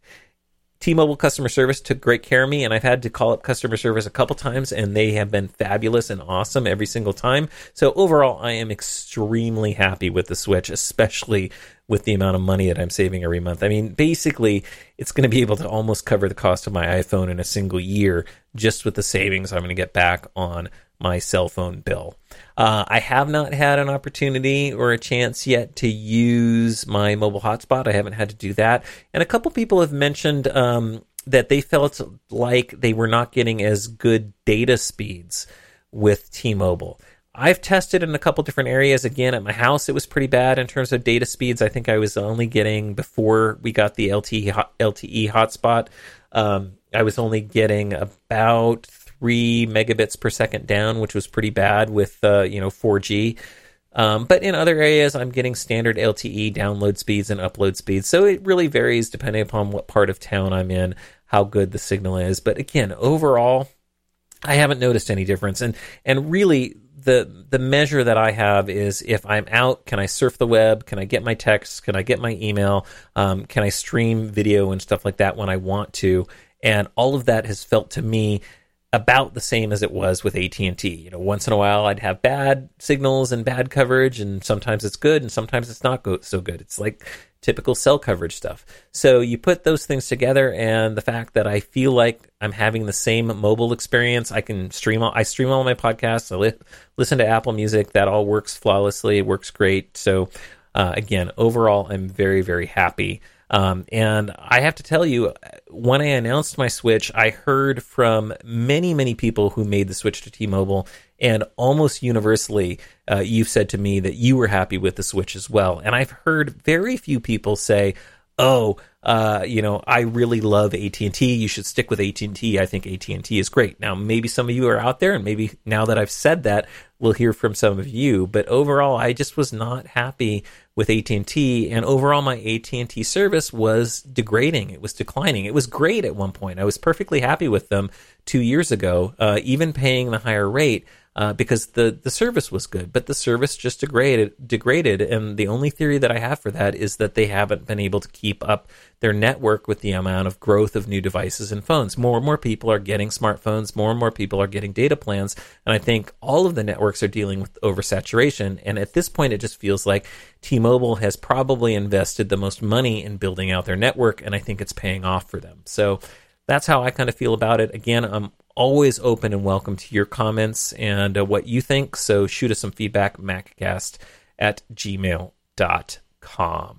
A: T-Mobile customer service took great care of me, and I've had to call up customer service a couple times, and they have been fabulous and awesome every single time. So overall, I am extremely happy with the Switch, especially with the amount of money that I'm saving every month. I mean, basically, it's going to be able to almost cover the cost of my iPhone in a single year just with the savings I'm going to get back on my cell phone bill. Uh, I have not had an opportunity or a chance yet to use my mobile hotspot. I haven't had to do that. And a couple people have mentioned um, that they felt like they were not getting as good data speeds with T-Mobile. I've tested in a couple different areas. Again, at my house, it was pretty bad in terms of data speeds. I think I was only getting, before we got the L T E, L T E hotspot, um, I was only getting about three megabits per second down, which was pretty bad with, uh, you know, four G. Um, but in other areas, I'm getting standard L T E download speeds and upload speeds. So it really varies depending upon what part of town I'm in, how good the signal is. But again, overall, I haven't noticed any difference. And, and really, the the measure that I have is if I'm out, can I surf the web? Can I get my texts? Can I get my email? Um, can I stream video and stuff like that when I want to? And all of that has felt to me about the same as it was with A T and T. You know, once in a while I'd have bad signals and bad coverage, and sometimes it's good and sometimes it's not go- so good. It's like typical cell coverage stuff. So you put those things together, and the fact that I feel like I'm having the same mobile experience, I can stream all, I stream all my podcasts, I li- listen to Apple Music, that all works flawlessly, it works great. So uh, again, overall, I'm very, very happy. Um, and I have to tell you, when I announced my Switch, I heard from many, many people who made the switch to T-Mobile, and almost universally, uh, you've said to me that you were happy with the Switch as well. And I've heard very few people say, oh, uh, you know, I really love A T and T. You should stick with A T and T. I think A T and T is great. Now, maybe some of you are out there, and maybe now that I've said that, we'll hear from some of you. But overall, I just was not happy with A T and T, and overall, my A T and T service was degrading. It was declining. It was great at one point. I was perfectly happy with them two years ago, uh, even paying the higher rate. Uh, because the, the service was good, but the service just degraded, degraded. And the only theory that I have for that is that they haven't been able to keep up their network with the amount of growth of new devices and phones. More and more people are getting smartphones. More and more people are getting data plans. And I think all of the networks are dealing with oversaturation. And at this point, it just feels like T-Mobile has probably invested the most money in building out their network, and I think it's paying off for them. So that's how I kind of feel about it. Again, I'm always open and welcome to your comments and uh, what you think. So shoot us some feedback, maccast at gmail dot com.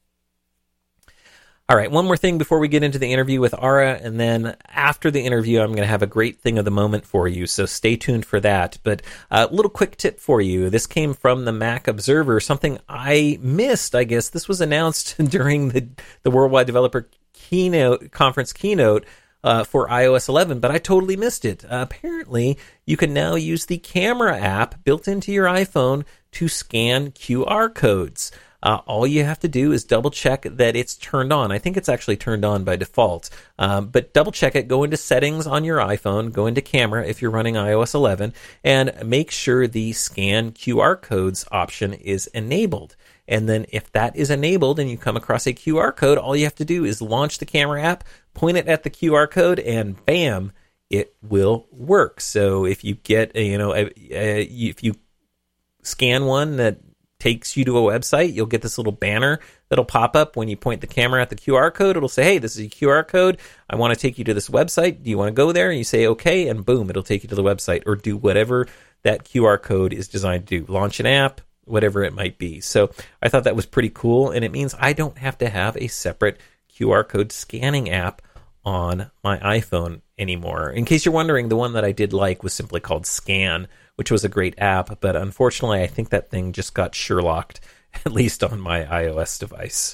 A: All right, one more thing before we get into the interview with Ara, and then after the interview, I'm going to have a great thing of the moment for you, so stay tuned for that. But a little quick tip for you. This came from the Mac Observer, something I missed, I guess. This was announced during the, the Worldwide Developer keynote Conference keynote uh, for i O S eleven, but I totally missed it. Uh, apparently, you can now use the camera app built into your iPhone to scan Q R codes. Uh, all you have to do is double check that it's turned on. I think it's actually turned on by default. Um, but double check it, go into settings on your iPhone, go into camera if you're running i O S eleven, and make sure the scan Q R codes option is enabled. And then if that is enabled and you come across a Q R code, all you have to do is launch the camera app, point it at the Q R code, and bam, it will work. So if you get, a, you know, a, a, if you scan one that takes you to a website. You'll get this little banner that'll pop up when you point the camera at the Q R code. It'll say, hey, this is a Q R code. I want to take you to this website. Do you want to go there? And you say, okay, and boom, it'll take you to the website, or do whatever that Q R code is designed to do. Launch an app, whatever it might be. So I thought that was pretty cool, and it means I don't have to have a separate Q R code scanning app on my iPhone anymore. In case you're wondering, the one that I did like was simply called Scan, which was a great app, but unfortunately I think that thing just got Sherlocked, at least on my iOS device.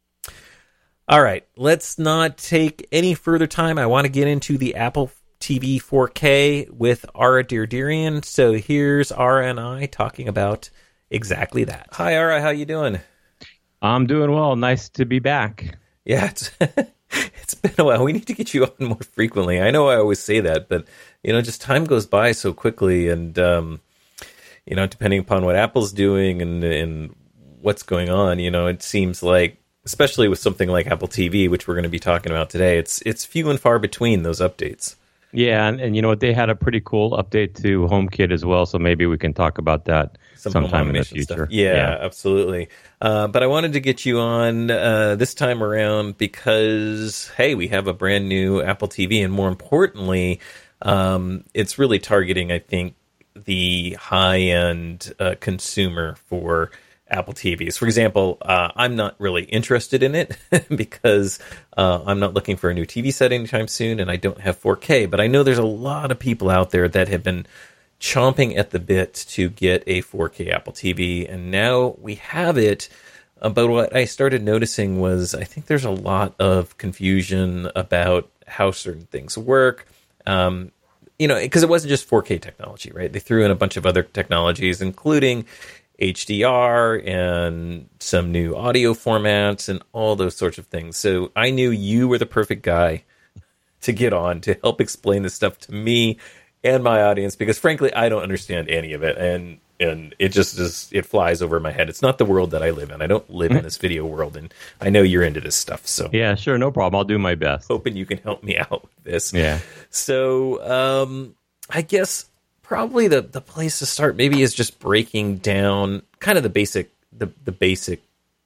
A: All right, let's not take any further time. I want to get into the Apple T V four K with Ara Derderian. So here's Ara and I talking about exactly that. Hi, Ara, how you doing?
B: I'm doing well. Nice to be back.
A: Yeah, it's it's been a while. We need to get you on more frequently. I know I always say that, but you know, just time goes by so quickly, and um, you know, depending upon what Apple's doing and and what's going on, you know, it seems like, especially with something like Apple T V, which we're going to be talking about today, it's it's few and far between those updates.
B: Yeah, and, and you know what? They had a pretty cool update to HomeKit as well, so maybe we can talk about that Some sometime in the future.
A: Yeah, yeah, absolutely. Uh, but I wanted to get you on uh, this time around because, hey, we have a brand new Apple T V, and more importantly, um, it's really targeting, I think, the high-end uh, consumer for Apple T Vs. For example, uh, I'm not really interested in it because uh, I'm not looking for a new T V set anytime soon, and I don't have four K. But I know there's a lot of people out there that have been chomping at the bit to get a four K Apple T V, and now we have it. Uh, but what I started noticing was I think there's a lot of confusion about how certain things work. Um, you know, because it wasn't just four K technology, right? They threw in a bunch of other technologies, including H D R and some new audio formats and all those sorts of things. So I knew you were the perfect guy to get on to help explain this stuff to me and my audience, because frankly, I don't understand any of it. And and it just is, it flies over my head. It's not the world that I live in. I don't live in this video world, and I know you're into this stuff. So
B: yeah, sure. No problem. I'll do my best.
A: Hoping you can help me out with this.
B: Yeah.
A: So um, I guess probably the, the place to start maybe is just breaking down kind of the basic the, the basic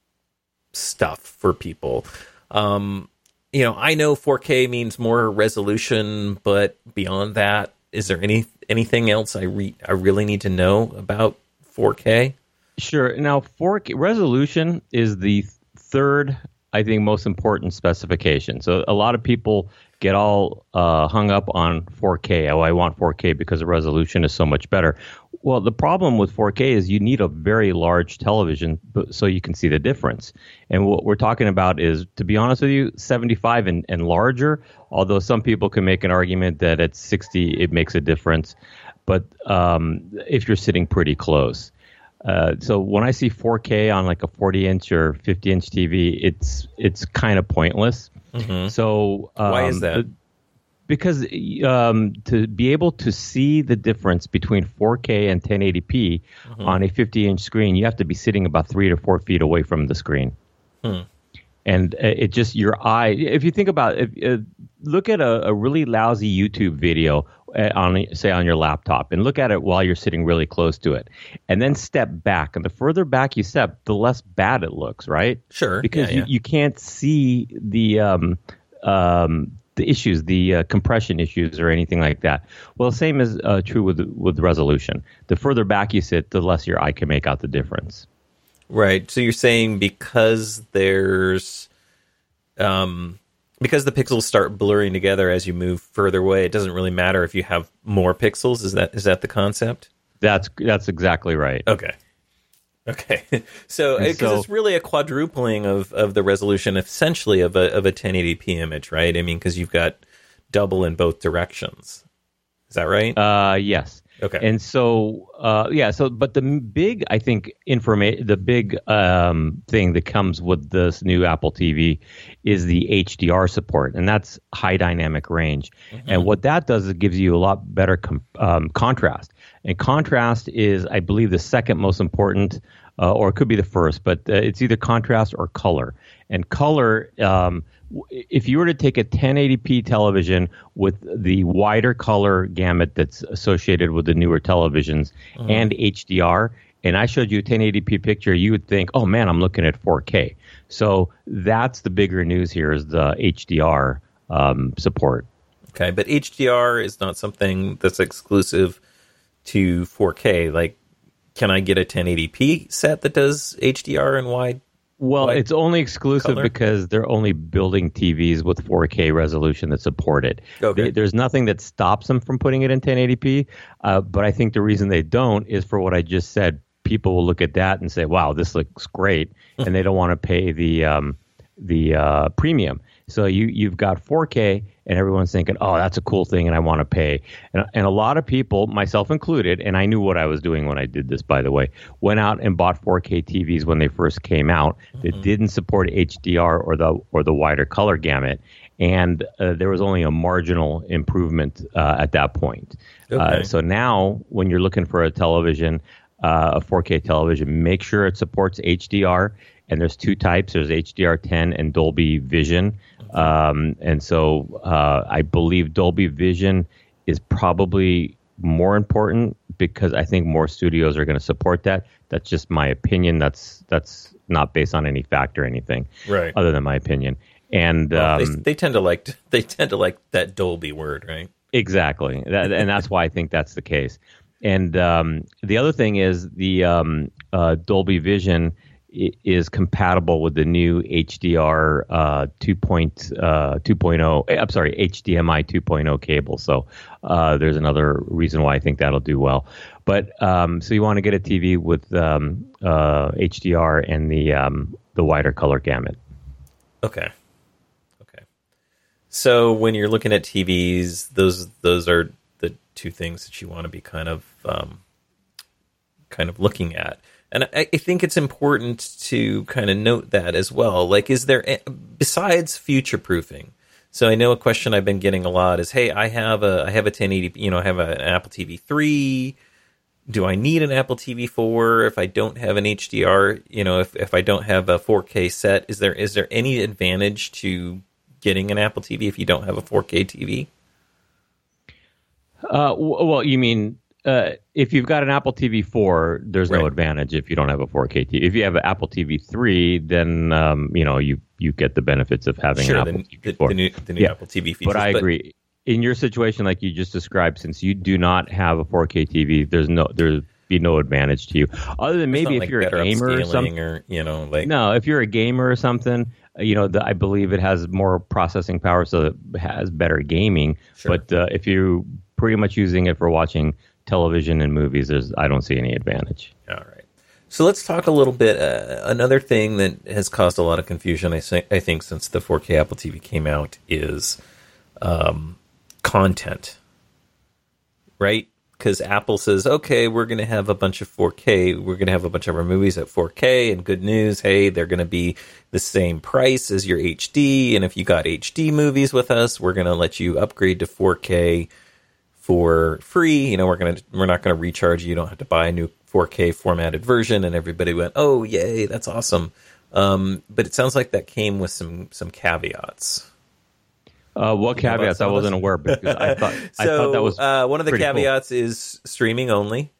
A: stuff for people. Um, you know, I know four K means more resolution, but beyond that, is there any anything else I re- I really need to know about four K?
B: Sure. Now, four K resolution is the third, I think, most important specification. So a lot of people get all uh, hung up on four K. Oh, I want four K because the resolution is so much better. Well, the problem with four K is you need a very large television so you can see the difference. And what we're talking about is, to be honest with you, seventy-five and, and larger, although some people can make an argument that at sixty it makes a difference. But um, if you're sitting pretty close. Uh, so when I see four K on like a forty inch or fifty inch T V, it's it's kind of pointless.
A: Mm-hmm.
B: So um,
A: why is that?
B: Because um, to be able to see the difference between four K and ten eighty p mm-hmm. on a fifty inch screen, you have to be sitting about three to four feet away from the screen.
A: Hmm.
B: And it just, your eye, if you think about it, if, uh, look at a, a really lousy YouTube video on, say, on your laptop, and look at it while you're sitting really close to it, and then step back. And the further back you step, the less bad it looks, right?
A: Sure.
B: Because
A: yeah,
B: you,
A: yeah.
B: you can't see the um, um, the issues, the uh, compression issues or anything like that. Well, the same is uh, true with with resolution. The further back you sit, the less your eye can make out the difference.
A: Right. So you're saying because there's, um, because the pixels start blurring together as you move further away, it doesn't really matter if you have more pixels. Is that is that the concept?
B: That's that's exactly right.
A: Okay. Okay. So because so, it's really a quadrupling of, of the resolution, essentially, of a of a ten eighty p image, right? I mean, because you've got double in both directions. Is that right?
B: Uh, yes.
A: Okay.
B: And so, uh, yeah, so, but the big, I think, informa- the big um, thing that comes with this new Apple T V is the H D R support, and that's high dynamic range. Mm-hmm. And what that does is it gives you a lot better com- um, contrast. And contrast is, I believe, the second most important, uh, or it could be the first, but uh, it's either contrast or color. And color, um, if you were to take a ten eighty p television with the wider color gamut that's associated with the newer televisions mm-hmm. and H D R, and I showed you a ten eighty p picture, you would think, oh man, I'm looking at four K. So that's the bigger news here is the H D R um, support.
A: Okay, but H D R is not something that's exclusive to four K. Like, can I get a ten eighty p set that does H D R and wide?
B: Well,
A: wide
B: it's only exclusive
A: color?
B: because they're only building T Vs with four K resolution that support it.
A: Okay.
B: They, there's nothing that stops them from putting it in ten eighty p, uh, but I think the reason they don't is for what I just said. People will look at that and say, wow, this looks great, and they don't want to pay the um, the uh, premium. So you, you've got four K, and everyone's thinking, oh, that's a cool thing, and I want to pay. And, and a lot of people, myself included, and I knew what I was doing when I did this, by the way, went out and bought four K T Vs when they first came out that mm-hmm. didn't support H D R or the or the wider color gamut. And uh, there was only a marginal improvement uh, at that point. Okay. Uh, so now, when you're looking for a television, uh, a four K television, make sure it supports H D R. And there's two types. There's H D R ten and Dolby Vision. Um, and so uh, I believe Dolby Vision is probably more important because I think more studios are going to support that. That's just my opinion. That's that's not based on any fact or anything,
A: right?
B: Other than my opinion. And
A: well,
B: um,
A: they, they tend to like they tend to like that Dolby word, right?
B: Exactly, that, and that's why I think that's the case. And um, the other thing is the um, uh, Dolby Vision is compatible with the new H D R uh, two point oh. I'm sorry, H D M I two point oh cable. So uh, there's another reason why I think that'll do well. But um, so you want to get a T V with um, uh, H D R and the um, the wider color gamut.
A: Okay. Okay. So when you're looking at T Vs, those those are the two things that you want to be kind of um, kind of looking at. And I, I think it's important to kind of note that as well. Like, is there, besides future proofing? So I know a question I've been getting a lot is, hey, I have a I have a ten eighty, you know, I have a, an Apple T V three. Do I need an Apple T V four if I don't have an H D R? You know, if, if I don't have a four K set, is there is there any advantage to getting an Apple T V if you don't have a four K T V?
B: Uh, well, you mean uh, if you've got an Apple T V four, there's right. no advantage if you don't have a four K T V. If you have an Apple T V three, then um, you know you you get the benefits of having
A: sure,
B: an Apple
A: the,
B: T V four.
A: The, the new, the new
B: yeah.
A: Apple T V features.
B: But I
A: but,
B: agree. In your situation, like you just described, since you do not have a four K T V, there's no there's be no advantage to you, other than maybe if
A: like
B: you're a gamer or something.
A: Or, you know, like
B: no, if you're a gamer or something, you know, the, I believe it has more processing power, so it has better gaming.
A: Sure.
B: But uh, if you're pretty much using it for watching television and movies, there's I don't see any advantage.
A: All right. So let's talk a little bit. Uh, another thing that has caused a lot of confusion, I, say, I think, since the four K Apple T V came out is um, content, right? Because Apple says, okay, we're going to have a bunch of four K. We're going to have a bunch of our movies at four K. And good news, hey, they're going to be the same price as your H D. And if you got H D movies with us, we're going to let you upgrade to four K for free. You know, we're going to we're not going to recharge you. You don't have to buy a new four K formatted version. And everybody went, oh, yay, that's awesome. Um, but it sounds like that came with some some caveats.
B: Uh, what caveats? I wasn't aware because I thought
A: so,
B: I thought that was
A: uh, one of the caveats
B: cool.
A: is streaming only.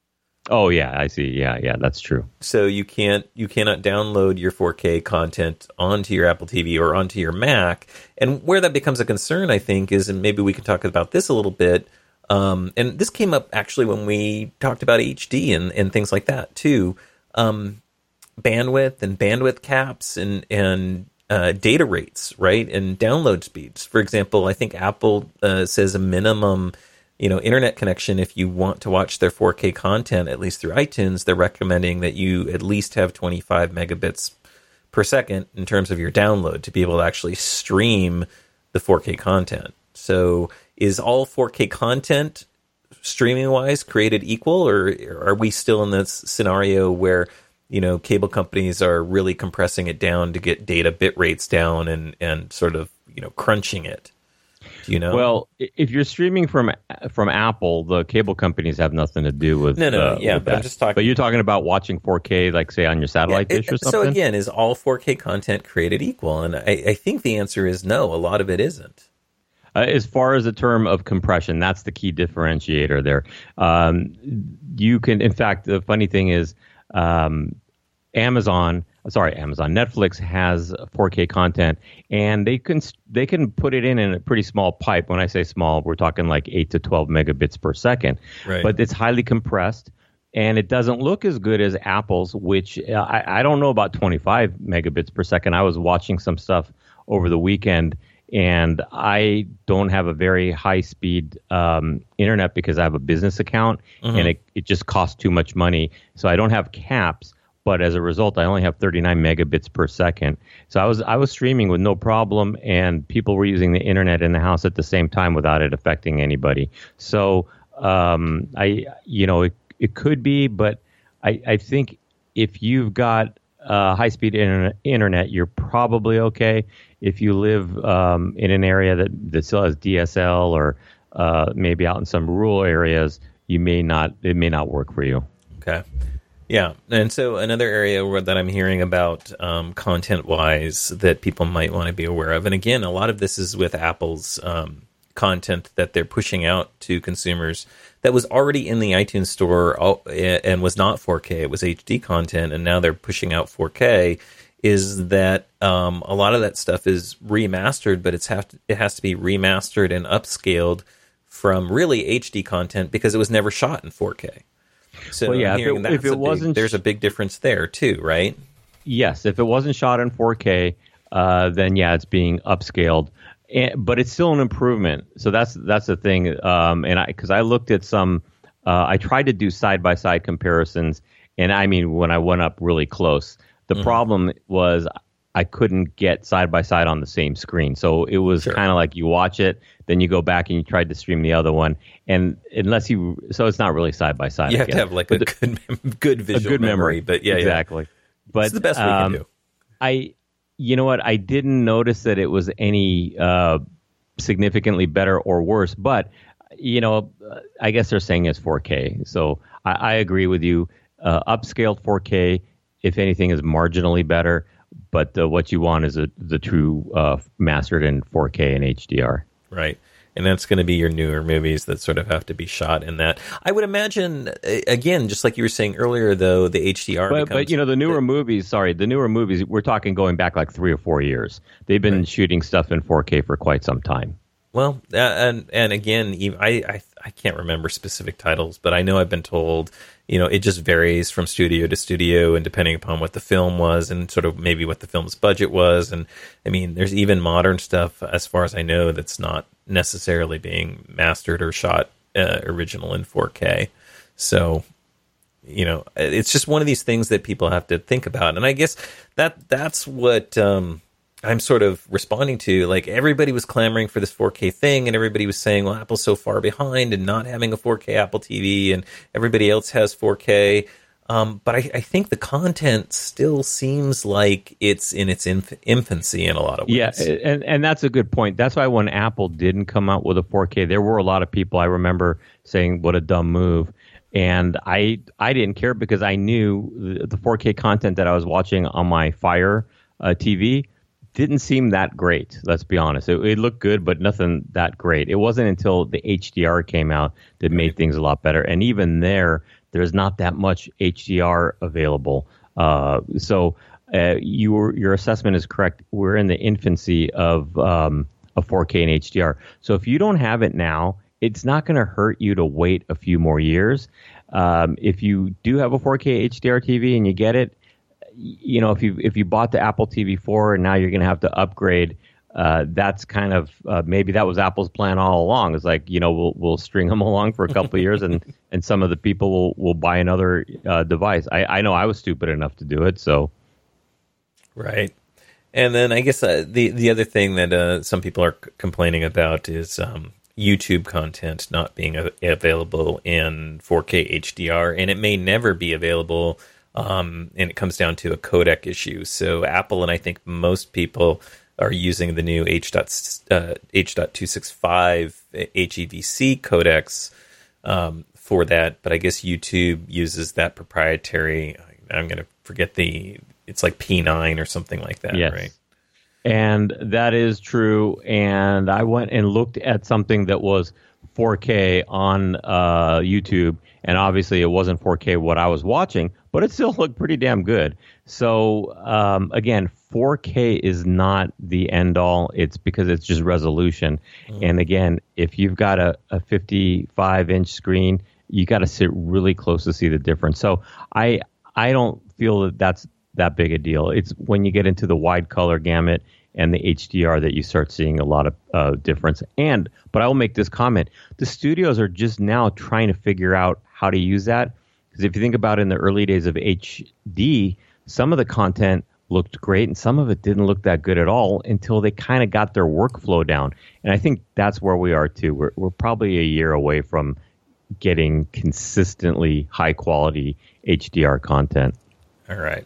B: Oh yeah, I see. Yeah, yeah, that's true.
A: So you can't you cannot download your four K content onto your Apple T V or onto your Mac. And where that becomes a concern, I think, is, and maybe we can talk about this a little bit. Um, and this came up actually when we talked about H D and, and things like that too. Um, bandwidth and bandwidth caps and and Uh, data rates, right, and download speeds. For example, I think Apple uh, says a minimum, you know, internet connection. If you want to watch their four K content, at least through iTunes, they're recommending that you at least have twenty-five megabits per second in terms of your download to be able to actually stream the four K content. So, is all four K content streaming-wise created equal, or are we still in this scenario where, you know, cable companies are really compressing it down to get data bit rates down and, and sort of, you know, crunching it? Do you know?
B: Well, if you're streaming from from Apple, the cable companies have nothing to do with
A: no, no,
B: uh,
A: yeah.
B: with
A: But
B: that.
A: I'm just talking.
B: But you're talking about watching four K, like say on your satellite
A: yeah,
B: dish or
A: it,
B: something.
A: So again, is all four K content created equal? And I, I think the answer is no. A lot of it isn't.
B: Uh, as far as the term of compression, that's the key differentiator there. Um, you can, in fact, the funny thing is, um, Amazon, sorry, Amazon, Netflix has four K content, and they can they can put it in in a pretty small pipe. When I say small, we're talking like eight to twelve megabits per second.
A: Right.
B: But it's highly compressed, and it doesn't look as good as Apple's, which uh, I, I don't know about twenty-five megabits per second. I was watching some stuff over the weekend, and I don't have a very high speed um, internet because I have a business account, mm-hmm. and it, it just costs too much money. So I don't have caps. But as a result, I only have thirty-nine megabits per second. So I was I was streaming with no problem, and people were using the internet in the house at the same time without it affecting anybody. So um, I you know it, it could be, but I, I think if you've got uh, high speed internet, internet, you're probably okay. If you live um, in an area that, that still has D S L or uh, maybe out in some rural areas, you may not it may not work for you.
A: Okay. Yeah, and so another area where, that I'm hearing about um, content-wise that people might want to be aware of, and again, a lot of this is with Apple's um, content that they're pushing out to consumers that was already in the iTunes store and was not four K, it was H D content, and now they're pushing out four K, is that um, a lot of that stuff is remastered, but it's have to, it has to be remastered and upscaled from really H D content because it was never shot in four K. So
B: well, yeah,
A: I'm
B: if it, if it
A: a big,
B: wasn't,
A: there's a big difference there too, right?
B: Yes, if it wasn't shot in four K, uh, then yeah, it's being upscaled, and, but it's still an improvement. So that's that's the thing. Um, and I because I looked at some, uh, I tried to do side by side comparisons, and I mean when I went up really close, the mm-hmm. problem was I couldn't get side by side on the same screen. So it was sure. kind of like you watch it, then you go back and you tried to stream the other one, and unless you, so it's not really side by side.
A: You have again. to have like
B: but
A: a the, good, good visual
B: a good memory.
A: memory, but yeah,
B: exactly.
A: Yeah.
B: But
A: it's the best we
B: um,
A: can do.
B: I, you know what? I didn't notice that it was any uh, significantly better or worse. But you know, I guess they're saying it's four K, so I, I agree with you. Uh, upscaled four K, if anything, is marginally better. But uh, what you want is a, the true uh, mastered in four K and H D R.
A: Right. And that's going to be your newer movies that sort of have to be shot in that. I would imagine, again, just like you were saying earlier, though, the H D R
B: But,
A: becomes...
B: but you know, the newer the, movies, sorry, the newer movies, we're talking going back like three or four years. They've been right. shooting stuff in four K for quite some time.
A: Well, uh, and and again, even, I, I I can't remember specific titles, but I know I've been told, you know, it just varies from studio to studio and depending upon what the film was and sort of maybe what the film's budget was. And I mean, there's even modern stuff, as far as I know, that's not necessarily being mastered or shot uh, original in four K. So, you know, it's just one of these things that people have to think about. And I guess that that's what... Um, I'm sort of responding to, like, everybody was clamoring for this four K thing, and everybody was saying, well, Apple's so far behind and not having a four K Apple T V, and everybody else has four K. Um, but I, I think the content still seems like it's in its inf- infancy in a lot of ways.
B: Yeah, and, and that's a good point. That's why when Apple didn't come out with a four K, there were a lot of people, I remember, saying, what a dumb move. And I I didn't care because I knew the, the four K content that I was watching on my Fire uh, T V didn't seem that great. Let's be honest. It, it looked good, but nothing that great. It wasn't until the H D R came out that made things a lot better. And even there, there's not that much H D R available. Uh, so uh, your your assessment is correct. We're in the infancy of um, a four K and H D R. So if you don't have it now, it's not going to hurt you to wait a few more years. Um, if you do have a four K H D R T V and you get it, you know, if you if you bought the Apple T V four and now you're going to have to upgrade, uh, that's kind of uh, maybe that was Apple's plan all along. It's like, you know, we'll we'll string them along for a couple of years, and, and some of the people will, will buy another uh, device. I, I know I was stupid enough to do it, so
A: right. And then I guess uh, the the other thing that uh, some people are c- complaining about is um, YouTube content not being a- available in four K H D R, and it may never be available. Um, and it comes down to a codec issue. So Apple and I think most people are using the new H. Uh, H two sixty-five H E V C codecs um, for that. But I guess YouTube uses that proprietary. I'm going to forget the. It's like P nine or something like that,
B: yes.
A: right?
B: And that is true. And I went and looked at something that was four K on uh, YouTube, and obviously it wasn't four K what I was watching, but it still looked pretty damn good. So um, again, four K is not the end all. It's because it's just resolution. Mm-hmm. And again, if you've got a, a fifty-five inch screen, you got to sit really close to see the difference. So I I don't feel that that's that big a deal. It's when you get into the wide color gamut and the H D R that you start seeing a lot of uh, difference. And but I will make this comment: the studios are just now trying to figure out how to use that. Because if you think about it, in the early days of H D, some of the content looked great and some of it didn't look that good at all until they kind of got their workflow down. And I think that's where we are too. We're we're probably a year away from getting consistently high quality H D R content.
A: All right.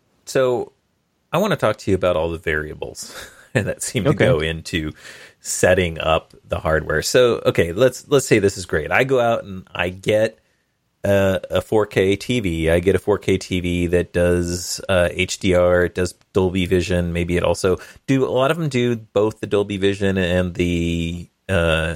A: So I want to talk to you about all the variables that seem to
B: okay.
A: go into setting up the hardware. So, okay, let's let's say this is great. I go out and I get a, a four K T V. I get a four K T V that does uh, H D R, it does Dolby Vision. Maybe it also do. A lot of them do both the Dolby Vision and the uh,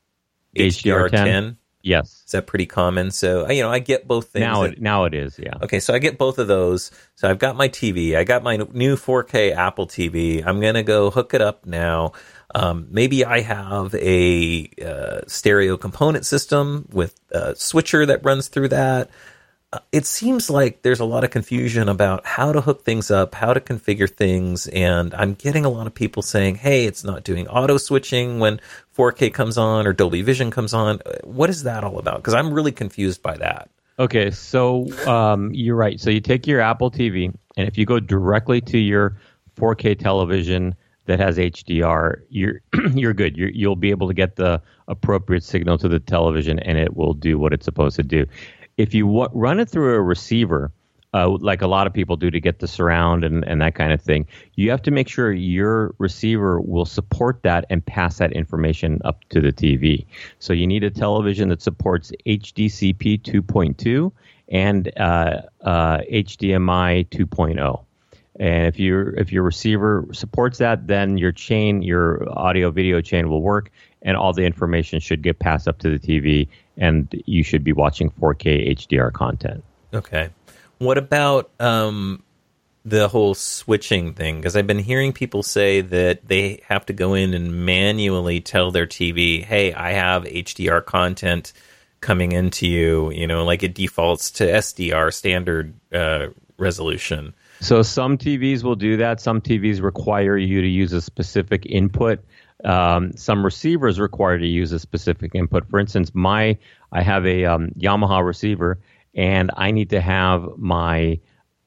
A: H D R ten.
B: Yes.
A: Is that pretty common? So, you know, I get both things.
B: Now
A: that,
B: it, now it is, yeah.
A: Okay, so I get both of those. So I've got my T V. I got my new four K Apple T V. I'm going to go hook it up now. Um, maybe I have a uh, stereo component system with a switcher that runs through that. Uh, it seems like there's a lot of confusion about how to hook things up, how to configure things, and I'm getting a lot of people saying, hey, it's not doing auto switching when four K comes on or Dolby Vision comes on. What is that all about? Because I'm really confused by that.
B: Okay, so um, you're right. So you take your Apple T V, and if you go directly to your four K television that has H D R, you're you're good. You're, you'll be able to get the appropriate signal to the television, and it will do what it's supposed to do. If you w- run it through a receiver, uh, like a lot of people do to get the surround and, and that kind of thing, you have to make sure your receiver will support that and pass that information up to the T V. So you need a television that supports H D C P two point two and uh, uh, H D M I two point oh. And if your if your receiver supports that, then your chain, your audio video chain will work, and all the information should get passed up to the T V, and you should be watching four K H D R content.
A: Okay. What about um, the whole switching thing? Because I've been hearing people say that they have to go in and manually tell their T V, hey, I have H D R content coming into you, you know, like it defaults to S D R, standard uh, resolution.
B: So some T Vs will do that. Some T Vs require you to use a specific input. Um, some receivers require to use a specific input. For instance, my I have a um, Yamaha receiver, and I need to have my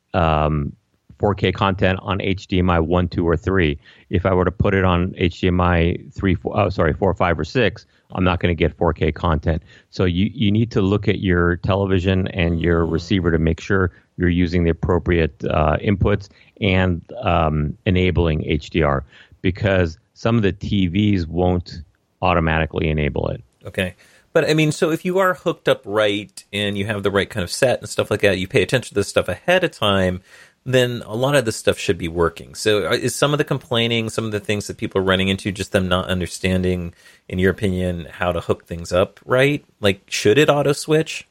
B: um, four K content on H D M I one, two, or three. If I were to put it on H D M I three, four, oh, sorry, four, five, or six, I'm not going to get four K content. So you, you need to look at your television and your receiver to make sure you're using the appropriate uh, inputs and um, enabling H D R, because some of the T Vs won't automatically enable it.
A: Okay. But, I mean, so if you are hooked up right and you have the right kind of set and stuff like that, you pay attention to this stuff ahead of time, then a lot of this stuff should be working. So is some of the complaining, some of the things that people are running into, just them not understanding, in your opinion, how to hook things up right? Like, should it auto switch?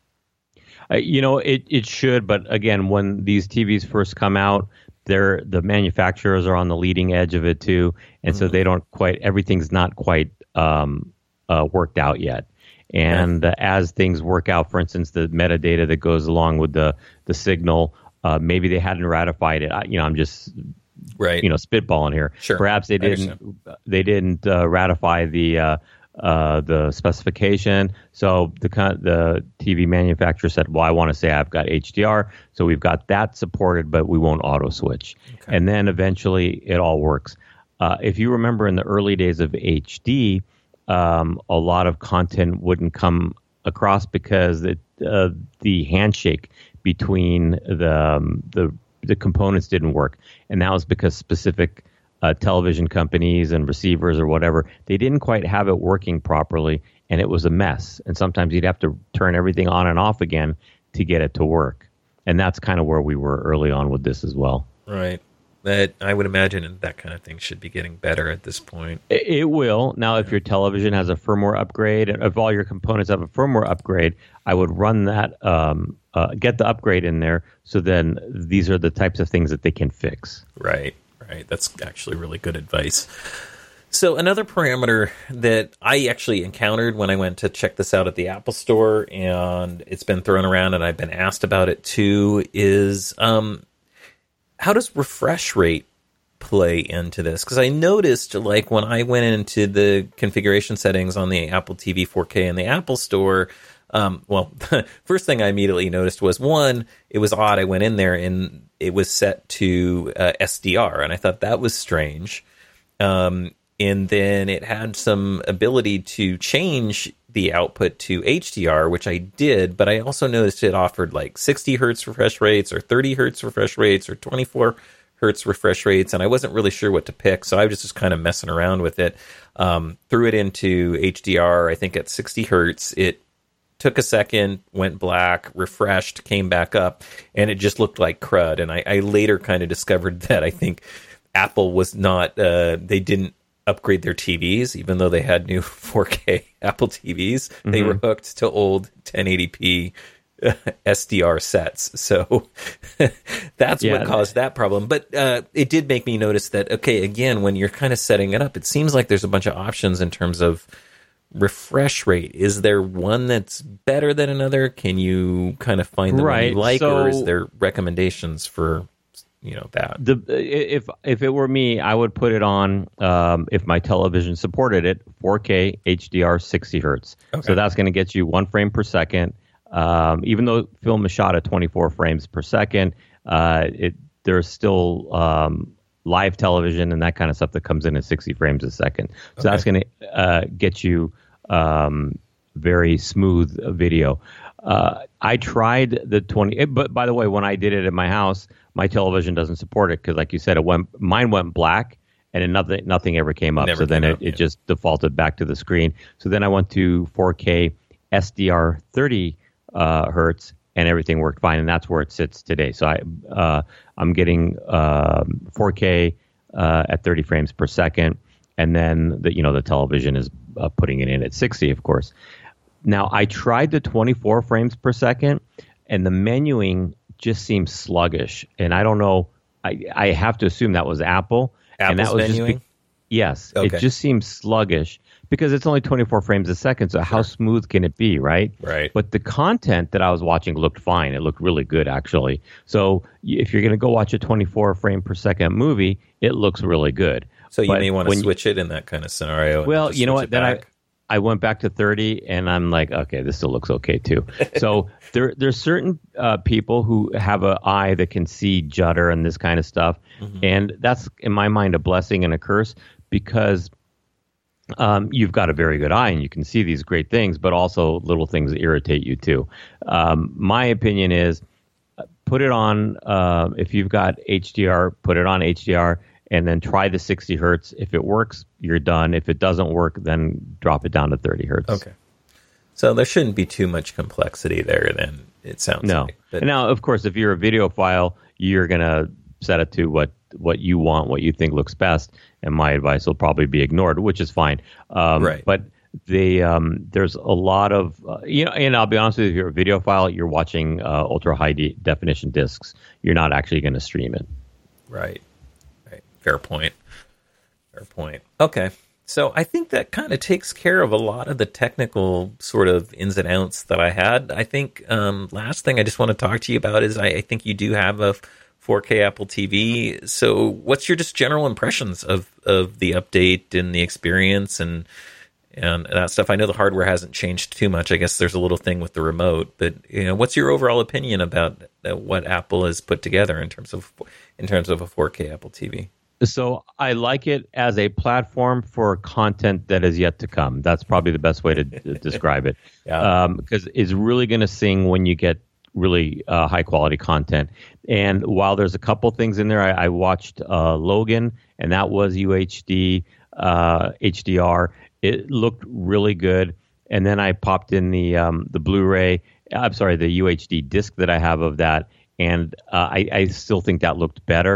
B: Uh, you know, it, it should, but again, when these T Vs first come out, they're the manufacturers are on the leading edge of it too, and mm-hmm. so they don't quite, everything's not quite um, uh, worked out yet. And uh, as things work out, for instance, the metadata that goes along with the the signal, uh, maybe they hadn't ratified it. I, you know, I'm just
A: right,
B: you know, spitballing here.
A: Sure.
B: Perhaps they didn't they didn't uh, ratify the uh, uh, the specification. So the the T V manufacturer said, "Well, I want to say I've got H D R, so we've got that supported, but we won't auto switch." Okay. And then eventually it all works. Uh, if you remember in the early days of H D, um, a lot of content wouldn't come across because it, uh, the handshake between the, um, the the components didn't work, and that was because specific uh, television companies and receivers or whatever, they didn't quite have it working properly, and it was a mess. And sometimes you'd have to turn everything on and off again to get it to work. And that's kind of where we were early on with this as well.
A: Right. That I would imagine that kind of thing should be getting better at this point.
B: It, it will. Now, if your television has a firmware upgrade, and if all your components have a firmware upgrade, I would run that, um, uh, get the upgrade in there. So then these are the types of things that they can fix.
A: Right, right. That's actually really good advice. So another parameter that I actually encountered when I went to check this out at the Apple Store, and it's been thrown around and I've been asked about it too, is um, how does refresh rate play into this? Because I noticed, like, when I went into the configuration settings on the Apple T V four K in the Apple Store, um, well, the first thing I immediately noticed was, one, it was odd. I went in there and it was set to uh, S D R, and I thought that was strange. Um And then it had some ability to change the output to H D R, which I did, but I also noticed it offered like sixty hertz refresh rates or thirty hertz refresh rates or twenty-four hertz refresh rates, and I wasn't really sure what to pick, so I was just kind of messing around with it. Um, threw it into H D R, I think at sixty hertz. It took a second, went black, refreshed, came back up, and it just looked like crud. And I, I later kind of discovered that I think Apple was not, uh, they didn't upgrade their T Vs, even though they had new four K Apple T Vs. Mm-hmm. They were hooked to old ten eighty p uh, S D R sets. So that's yeah, what caused that problem. But uh, it did make me notice that, okay, again, when you're kind of setting it up, it seems like there's a bunch of options in terms of refresh rate. Is there one that's better than another? Can you kind of find the right. one you like, so, or is there recommendations for... you know that
B: the if if it were me, I would put it on um, if my television supported it, four K H D R sixty hertz. Okay. So that's going to get you one frame per second. Um, even though film is shot at twenty-four frames per second, uh, it there's still um, live television and that kind of stuff that comes in at sixty frames a second. So okay. that's going to uh, get you um, very smooth video. Uh, I tried the twenty, but by the way, when I did it at my house, my television doesn't support it because, like you said, it went mine went black and then nothing nothing ever came up. Never so then it, up, it yeah. just defaulted back to the screen. So then I went to four K S D R thirty uh, hertz and everything worked fine, and that's where it sits today. So I uh, I'm getting uh, four K uh, at thirty frames per second, and then the you know the television is uh, putting it in at sixty, of course. Now, I tried the twenty-four frames per second, and the menuing just seems sluggish. And I don't know. I, I have to assume that was Apple.
A: Apple's
B: and that was
A: menuing?
B: Just be, yes.
A: Okay.
B: It just seems sluggish because it's only twenty-four frames a second. So sure. How smooth can it be, right?
A: Right.
B: But the content that I was watching looked fine. It looked really good, actually. So if you're going to go watch a twenty-four frame per second movie, it looks really good.
A: So you
B: but
A: may want to switch you, it in that kind of scenario.
B: Well, you know what? Then I... I went back to thirty, and I'm like, okay, this still looks okay too. So there, there's certain uh, people who have an eye that can see judder and this kind of stuff, mm-hmm. and that's in my mind a blessing and a curse because um, you've got a very good eye and you can see these great things, but also little things that irritate you too. Um, my opinion is, put it on uh, if you've got H D R, put it on H D R. And then try the sixty hertz. If it works, you're done. If it doesn't work, then drop it down to thirty hertz.
A: Okay. So there shouldn't be too much complexity there, then, it sounds
B: no.
A: like. But...
B: Now, of course, if you're a video file, you're going to set it to what, what you want, what you think looks best. And my advice will probably be ignored, which is fine. Um,
A: right.
B: But the, um, there's a lot of, uh, you know, and I'll be honest with you, if you're a video file, you're watching uh, ultra high de- definition discs. You're not actually going to stream it.
A: Right. Fair point. Fair point. Okay. So I think that kind of takes care of a lot of the technical sort of ins and outs that I had. I think um, last thing I just want to talk to you about is I, I think you do have a four K Apple T V. So what's your just general impressions of, of the update and the experience and and that stuff? I know the hardware hasn't changed too much. I guess there's a little thing with the remote, but you know, what's your overall opinion about uh, what Apple has put together in terms of in terms of a four K Apple T V?
B: So I like it as a platform for content that is yet to come. That's probably the best way to d- describe it.
A: Yeah.
B: Um, because it's really going to sing when you get really uh, high quality content. And while there's a couple things in there, I, I watched uh, Logan, and that was U H D, uh, H D R. It looked really good. And then I popped in the um, the Blu-ray. I'm sorry, the U H D disc that I have of that, and uh, I, I still think that looked better.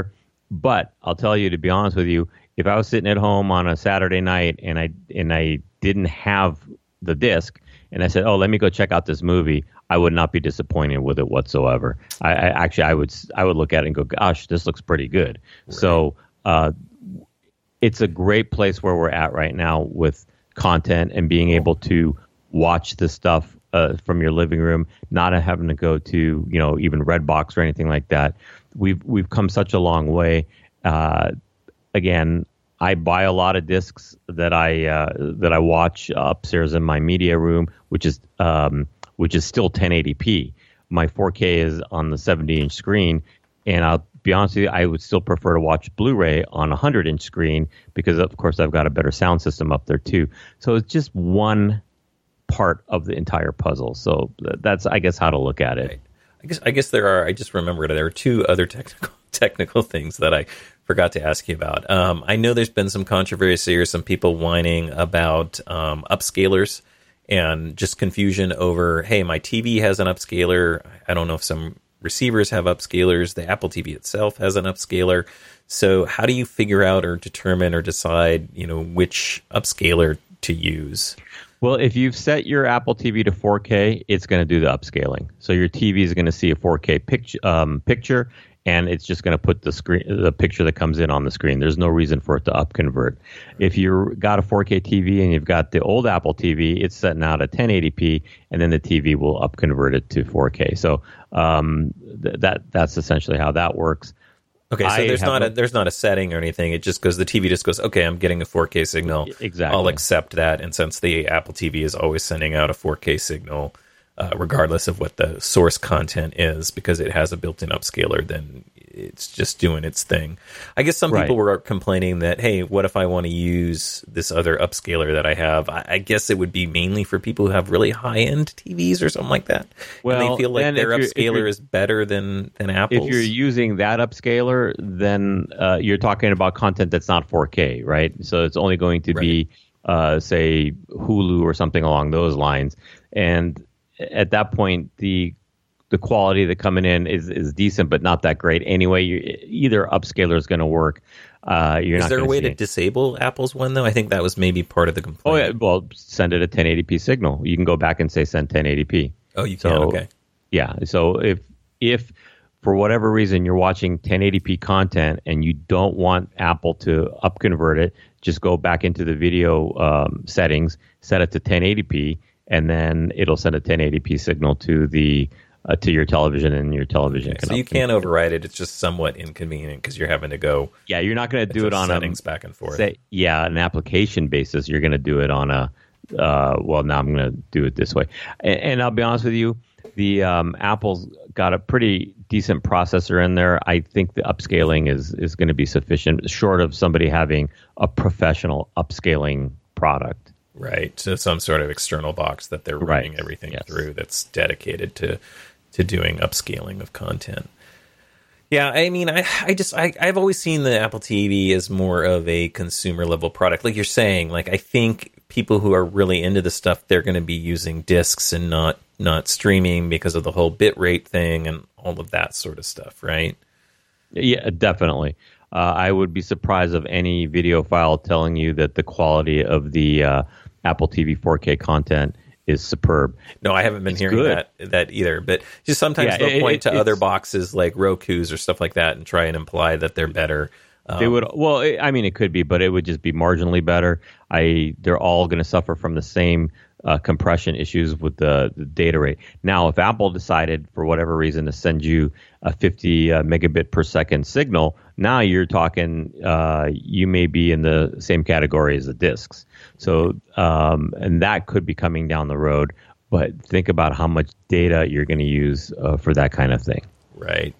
B: But I'll tell you, to be honest with you, if I was sitting at home on a Saturday night and I and I didn't have the disc, and I said, "Oh, let me go check out this movie," I would not be disappointed with it whatsoever. I, I actually, I would, I would look at it and go, "Gosh, this looks pretty good." Right. So, uh, it's a great place where we're at right now with content and being able to watch this stuff uh, from your living room, not having to go to, you know, even Redbox or anything like that. We've we've come such a long way. Uh, again, I buy a lot of discs that I uh, that I watch upstairs in my media room, which is um, which is still ten eighty p. My four K is on the seventy inch screen, and I'll be honest with you, I would still prefer to watch Blu-ray on a one hundred inch screen because, of course, I've got a better sound system up there too. So it's just one part of the entire puzzle. So that's, I guess, how to look at it.
A: Right. I guess I guess there are. I just remembered there are two other technical technical things that I forgot to ask you about. Um, I know there's been some controversy or some people whining about um, upscalers and just confusion over, hey, my T V has an upscaler. I don't know if some receivers have upscalers. The Apple T V itself has an upscaler. So how do you figure out or determine or decide, you know, which upscaler to use?
B: Well, if you've set your Apple T V to four K, it's going to do the upscaling. So your T V is going to see a four K picture, um, picture, and it's just going to put the screen, the picture that comes in on the screen. There's no reason for it to upconvert. If you've got a four K T V and you've got the old Apple T V, it's setting out at ten eighty p, and then the T V will upconvert it to four K. So um, th- that that's essentially how that works.
A: Okay, so I there's not a, there's not a setting or anything. It just goes, the T V just goes, okay, I'm getting a four K signal.
B: Exactly.
A: I'll accept that. And since the Apple T V is always sending out a four K signal, uh, regardless of what the source content is, because it has a built-in upscaler, then it's just doing its thing. I guess some
B: right.
A: people were complaining that, hey, what if I want to use this other upscaler that I have? I, I guess it would be mainly for people who have really high-end T Vs or something like that. Well, and they feel like their upscaler is better than, than Apple's.
B: If you're using that upscaler, then uh, you're talking about content that's not four K, right? So it's only going to right. be, uh, say, Hulu or something along those lines. And at that point, the the quality that coming in is, is decent, but not that great anyway. You, either upscaler is going to work. Uh, you're
A: is
B: not
A: there a way to
B: it.
A: disable Apple's one, though? I think that was maybe part of the complaint.
B: Oh, yeah. Well, send it a ten eighty p signal. You can go back and say send ten eighty p.
A: Oh, you
B: so,
A: can? Okay.
B: Yeah. So if if for whatever reason you're watching ten eighty p content and you don't want Apple to upconvert it, just go back into the video um, settings, set it to ten eighty p, and then it'll send a ten eighty p signal to the Uh, to your television, and your television
A: okay,
B: can.
A: So you can't override it. It's just somewhat inconvenient because you're having to go.
B: Yeah, you're not going to do it on
A: settings
B: a,
A: back and forth.
B: Say, yeah, an application basis. You're going to do it on a. Uh, well, now I'm going to do it this way, and, and I'll be honest with you, the um, Apple's got a pretty decent processor in there. I think the upscaling is is going to be sufficient, short of somebody having a professional upscaling product.
A: Right. So some sort of external box that they're running
B: right.
A: everything
B: yes.
A: through that's dedicated to. to doing upscaling of content. Yeah, I mean, I, I just, I, I've always seen the Apple T V as more of a consumer level product. Like you're saying, like, I think people who are really into the stuff, they're going to be using discs and not, not streaming because of the whole bitrate thing and all of that sort of stuff, right?
B: Yeah, definitely. Uh, I would be surprised of any video file telling you that the quality of the uh, Apple T V four K content is superb.
A: No, I haven't been
B: it's
A: hearing
B: good.
A: that that either. But just sometimes
B: yeah,
A: they'll
B: it,
A: point
B: it,
A: to
B: it's,
A: other boxes like Roku's or stuff like that and try and imply that they're better. Um,
B: they would. Well, it, I mean, it could be, but it would just be marginally better. I. They're all going to suffer from the same uh, compression issues with the, the data rate. Now, if Apple decided for whatever reason to send you a fifty uh, megabit per second signal, now you're talking. Uh, you may be in the same category as the discs. So, um, and that could be coming down the road. But think about how much data you're going to use uh, for that kind of thing.
A: Right.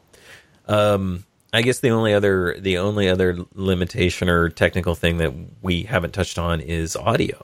A: Um, I guess the only other the only other limitation or technical thing that we haven't touched on is audio.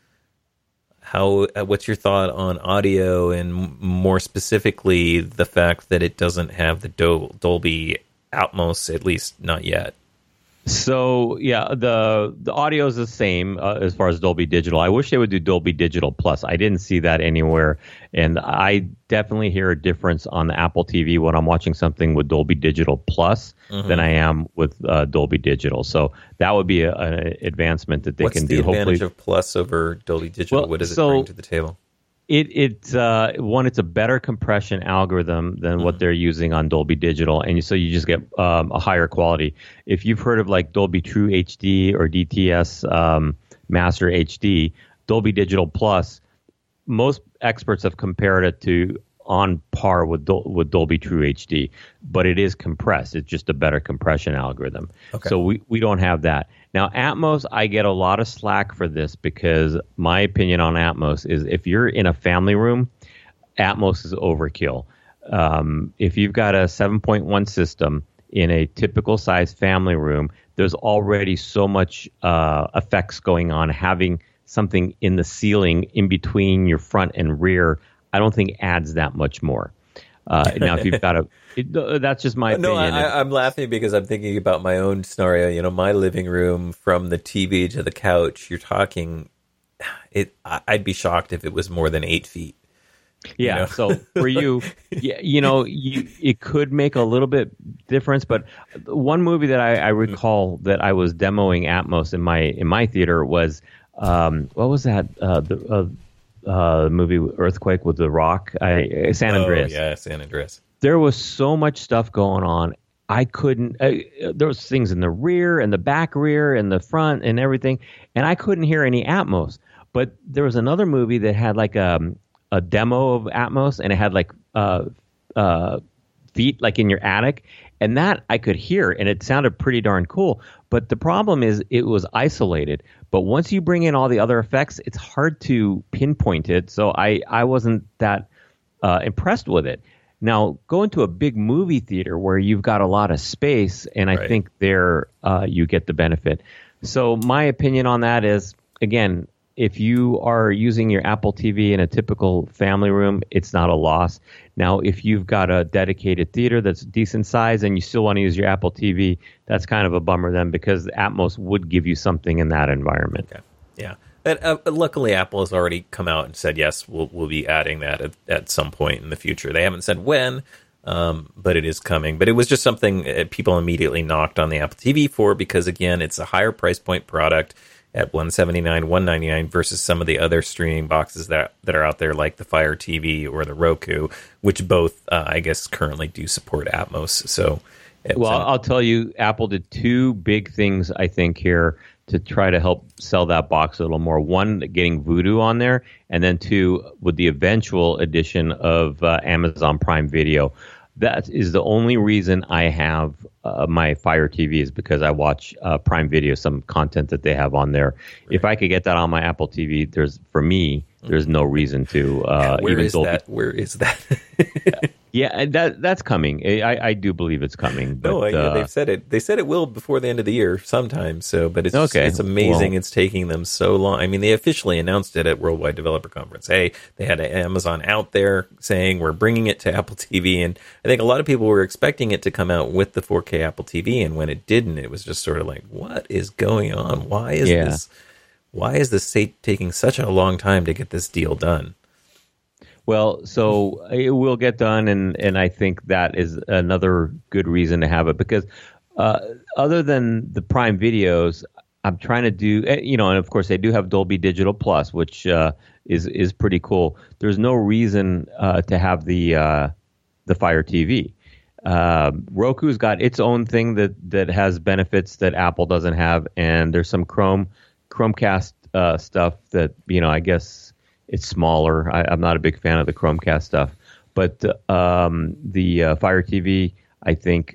A: How? Uh, what's your thought on audio, and more specifically, the fact that it doesn't have the Dol- Dolby Atmos, at least not yet?
B: So yeah, the the audio is the same uh, as far as Dolby Digital. I wish they would do Dolby Digital Plus. I didn't see that anywhere, and I definitely hear a difference on the Apple T V when I'm watching something with Dolby Digital Plus mm-hmm. than I am with uh, Dolby Digital. So that would be a, an advancement that they
A: What's
B: can
A: the
B: do.
A: What's the advantage
B: Hopefully,
A: of Plus over Dolby Digital?
B: Well,
A: what does it
B: so,
A: bring to the table?
B: It it uh, one, it's a better compression algorithm than mm-hmm. what they're using on Dolby Digital, and so you just get um, a higher quality. If you've heard of like Dolby True H D or D T S um, Master H D, Dolby Digital Plus, most experts have compared it to on par with Dol- with Dolby True H D, but it is compressed. It's just a better compression algorithm. Okay. So we, we don't have that. Now, Atmos, I get a lot of slack for this because my opinion on Atmos is if you're in a family room, Atmos is overkill. Um, if you've got a seven point one system in a typical size family room, there's already so much uh, effects going on. Having something in the ceiling in between your front and rear, I don't think adds that much more. Uh, now, if you've got a, it, that's just my
A: no,
B: opinion.
A: I, I'm laughing because I'm thinking about my own scenario. You know, my living room from the T V to the couch. You're talking, it. I'd be shocked if it was more than eight feet.
B: Yeah. You know? So for you, yeah, you know, you, it could make a little bit difference. But one movie that I, I recall that I was demoing Atmos in my in my theater was um, what was that? Uh, the uh, Uh, movie Earthquake with The Rock, I, San Andreas.
A: Oh, yeah, San Andreas.
B: There was so much stuff going on. I couldn't. Uh, there was things in the rear and the back rear and the front and everything, and I couldn't hear any Atmos. But there was another movie that had like a a demo of Atmos, and it had like uh, uh, feet like in your attic, and that I could hear, and it sounded pretty darn cool. But the problem is it was isolated. But once you bring in all the other effects, it's hard to pinpoint it. So I, I wasn't that uh, impressed with it. Now, go into a big movie theater where you've got a lot of space, and I right. think there uh, you get the benefit. So my opinion on that is, again, if you are using your Apple T V in a typical family room, it's not a loss. Now, if you've got a dedicated theater that's decent size and you still want to use your Apple T V, that's kind of a bummer then because Atmos would give you something in that environment.
A: Okay. Yeah. But, uh, luckily, Apple has already come out and said, yes, we'll, we'll be adding that at, at some point in the future. They haven't said when, um, but it is coming. But it was just something uh, people immediately knocked on the Apple T V for because, again, it's a higher price point product at one seventy-nine, one ninety-nine versus some of the other streaming boxes that that are out there like the Fire T V or the Roku, which both, uh, I guess, currently do support Atmos. So,
B: well, an- I'll tell you, Apple did two big things, I think, here to try to help sell that box a little more. One, getting Vudu on there, and then two, with the eventual addition of uh, Amazon Prime Video. That is the only reason I have uh, my Fire T V is because I watch uh, Prime Video, some content that they have on there. Right. If I could get that on my Apple T V, there's for me, there's no reason to. Uh,
A: yeah, where
B: even
A: is
B: Dolby-
A: that? Where is that?
B: Yeah, that that's coming. I, I do believe it's coming. But,
A: no, yeah,
B: uh,
A: they've said it. They said it will before the end of the year sometime. So, but it's
B: okay.
A: it's amazing.
B: Well,
A: it's taking them so long. I mean, they officially announced it at Worldwide Developer Conference. Hey, they had Amazon out there saying we're bringing it to Apple T V, and I think a lot of people were expecting it to come out with the four K Apple T V, and when it didn't, it was just sort of like, what is going on? Why is
B: yeah.
A: this? Why is this taking such a long time to get this deal done?
B: Well, so it will get done, and, and I think that is another good reason to have it because uh, other than the Prime videos, I'm trying to do, you know, and of course they do have Dolby Digital Plus, which uh, is is pretty cool. There's no reason uh, to have the uh, the Fire T V. Uh, Roku's got its own thing that, that has benefits that Apple doesn't have, and there's some Chrome Chromecast uh, stuff that, you know, I guess. It's smaller. I, I'm not a big fan of the Chromecast stuff, but um, the uh, Fire T V, I think,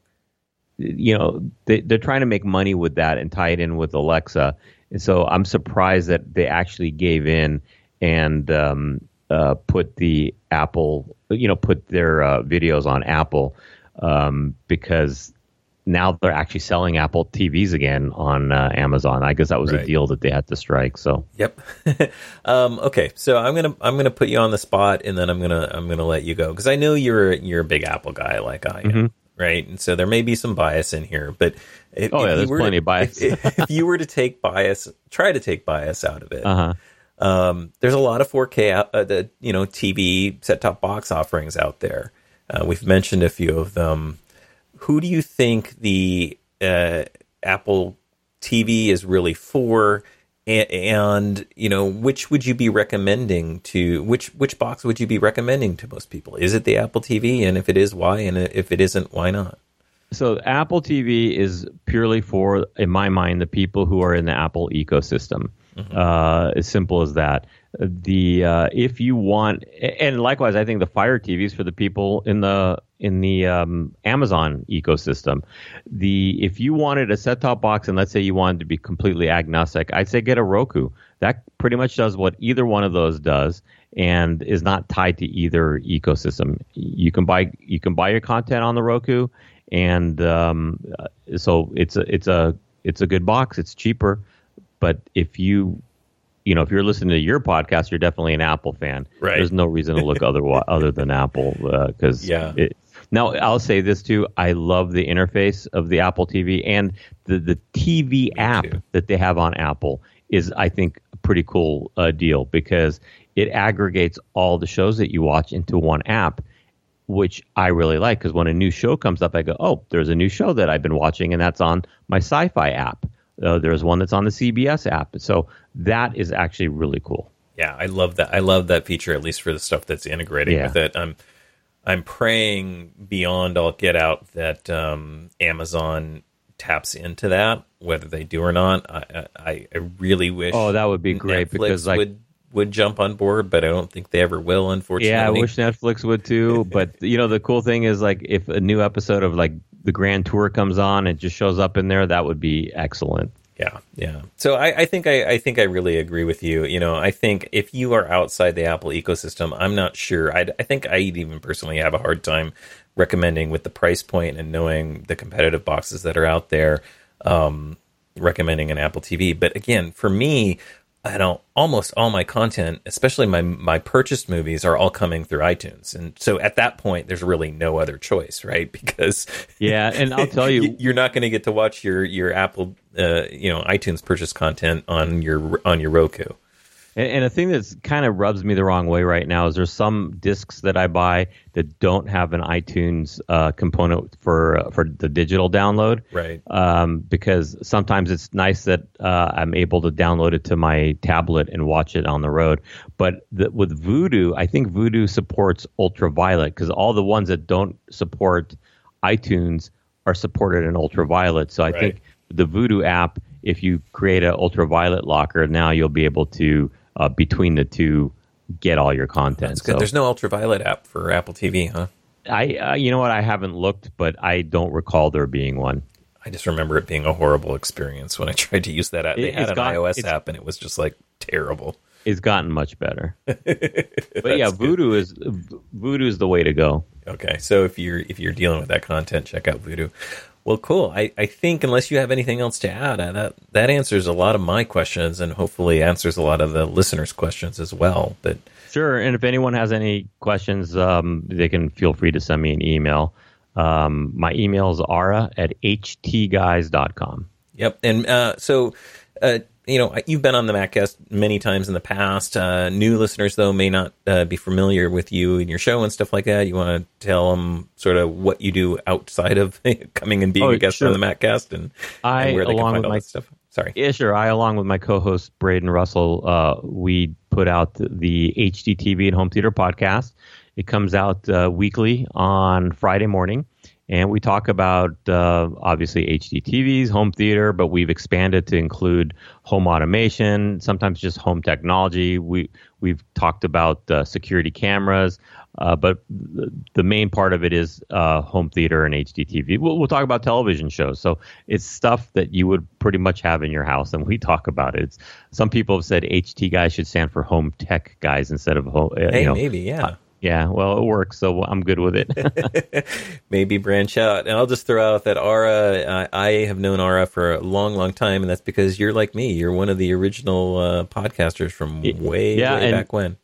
B: you know, they, they're trying to make money with that and tie it in with Alexa. And so I'm surprised that they actually gave in and um, uh, put the Apple, you know, put their uh, videos on Apple um, because now they're actually selling Apple T Vs again on uh, Amazon. I guess that was right. a deal that they had to strike. So
A: yep. um, okay, so I'm gonna I'm gonna put you on the spot, and then I'm gonna I'm gonna let you go because I know you're you're a big Apple guy like I am, mm-hmm. right? And so there may be some bias in here, but If,
B: oh
A: if
B: yeah, there's
A: were,
B: plenty of bias.
A: if, if you were to take bias, try to take bias out of it.
B: Uh-huh.
A: Um, there's a lot of four K, uh, the you know, T V set-top box offerings out there. Uh, we've mentioned a few of them. Who do you think the uh, Apple T V is really for? And, and you know, which would you be recommending to? Which which box would you be recommending to most people? Is it the Apple T V? And if it is, why? And if it isn't, why not?
B: So Apple T V is purely for, in my mind, the people who are in the Apple ecosystem. Mm-hmm. Uh, as simple as that. The uh, if you want, and likewise, I think the Fire T V is for the people in the in the um, Amazon ecosystem. The if you wanted a set-top box, and let's say you wanted to be completely agnostic, I'd say get a Roku. That pretty much does what either one of those does, and is not tied to either ecosystem. You can buy you can buy your content on the Roku, and um, so it's a it's a it's a good box. It's cheaper. But if you, you know, if you're listening to your podcast, you're definitely an Apple fan.
A: Right.
B: There's no reason to look other other than Apple because uh,
A: yeah.
B: It, now I'll say this too. I love the interface of the Apple T V, and the the T V Me app too. That they have on Apple is, I think, a pretty cool uh, deal because it aggregates all the shows that you watch into one app, which I really like because when a new show comes up, I go, oh, there's a new show that I've been watching, and that's on my Sci-Fi app. Uh, there's one that's on the C B S app. So that is actually really cool.
A: Yeah, I love that. I love that feature, at least for the stuff that's integrating yeah. with it. I'm I'm praying beyond all get out that um, Amazon taps into that, whether they do or not. I, I, I really wish.
B: Oh, that would be great
A: Netflix
B: because like
A: would would jump on board, but I don't think they ever will. Unfortunately,
B: yeah, I wish Netflix would too. But you know, the cool thing is like if a new episode of like the Grand Tour comes on, it just shows up in there. That would be excellent.
A: Yeah, yeah. So I, I think I, I think I really agree with you. You know, I think if you are outside the Apple ecosystem, I'm not sure. I, I think I'd even personally have a hard time recommending with the price point and knowing the competitive boxes that are out there, um, recommending an Apple T V. But again, for me, I don't. Almost all my content, especially my my purchased movies, are all coming through iTunes, and so at that point, there's really no other choice, right? Because
B: yeah, and I'll tell you,
A: you're not going to get to watch your your Apple, uh, you know, iTunes purchase content on your on your Roku.
B: And, and a thing that's kind of rubs me the wrong way right now is there's some discs that I buy that don't have an iTunes uh, component for uh, for the digital download.
A: Right.
B: Um, because sometimes it's nice that uh, I'm able to download it to my tablet and watch it on the road. But the, with Vudu, I think Vudu supports ultraviolet because all the ones that don't support iTunes are supported in ultraviolet. So I right. think the Vudu app, if you create an ultraviolet locker, now you'll be able to Uh, between the two, get all your content.
A: That's good. So, there's no ultraviolet app for Apple T V, huh?
B: I, uh, you know what? I haven't looked, but I don't recall there being one.
A: I just remember it being a horrible experience when I tried to use that app. They
B: it,
A: had an
B: got,
A: iOS app, and it was just like terrible.
B: It's gotten much better. But yeah, Vudu is Vudu is the way to go.
A: Okay, so if you're if you're dealing with that content, check out Vudu. Well, cool. I, I think unless you have anything else to add, uh, that that answers a lot of my questions and hopefully answers a lot of the listeners' questions as well. But
B: sure, and if anyone has any questions, um, they can feel free to send me an email. Um, my email is ara at h t guys dot com.
A: Yep, and uh, so uh, you know you've been on the MacCast many times in the past. Uh, new listeners, though, may not uh, be familiar with you and your show and stuff like that. You want to tell them sort of what you do outside of coming and being
B: oh,
A: a guest
B: sure.
A: on the MacCast and,
B: I,
A: and where they
B: along
A: can find
B: with
A: all
B: my,
A: that stuff. Sorry.
B: Yeah, sure. I, along with my co-host Braden Russell, uh, we put out the H D T V and Home Theater podcast. It comes out uh, weekly on Friday morning. And we talk about, uh, obviously, H D T Vs, home theater, but we've expanded to include home automation, sometimes just home technology. We, we've talked about uh, security cameras, uh, but the, the main part of it is uh, home theater and H D T V. We'll, we'll talk about television shows. So it's stuff that you would pretty much have in your house, and we talk about it. It's, some people have said H T guys should stand for home tech guys instead of home. Uh,
A: hey,
B: you know,
A: maybe, yeah.
B: Uh, Yeah, well, it works, so I'm good with it.
A: Maybe branch out. And I'll just throw out that Ara, uh, I have known Ara for a long, long time, and that's because you're like me. You're one of the original uh, podcasters from way,
B: yeah,
A: way back when.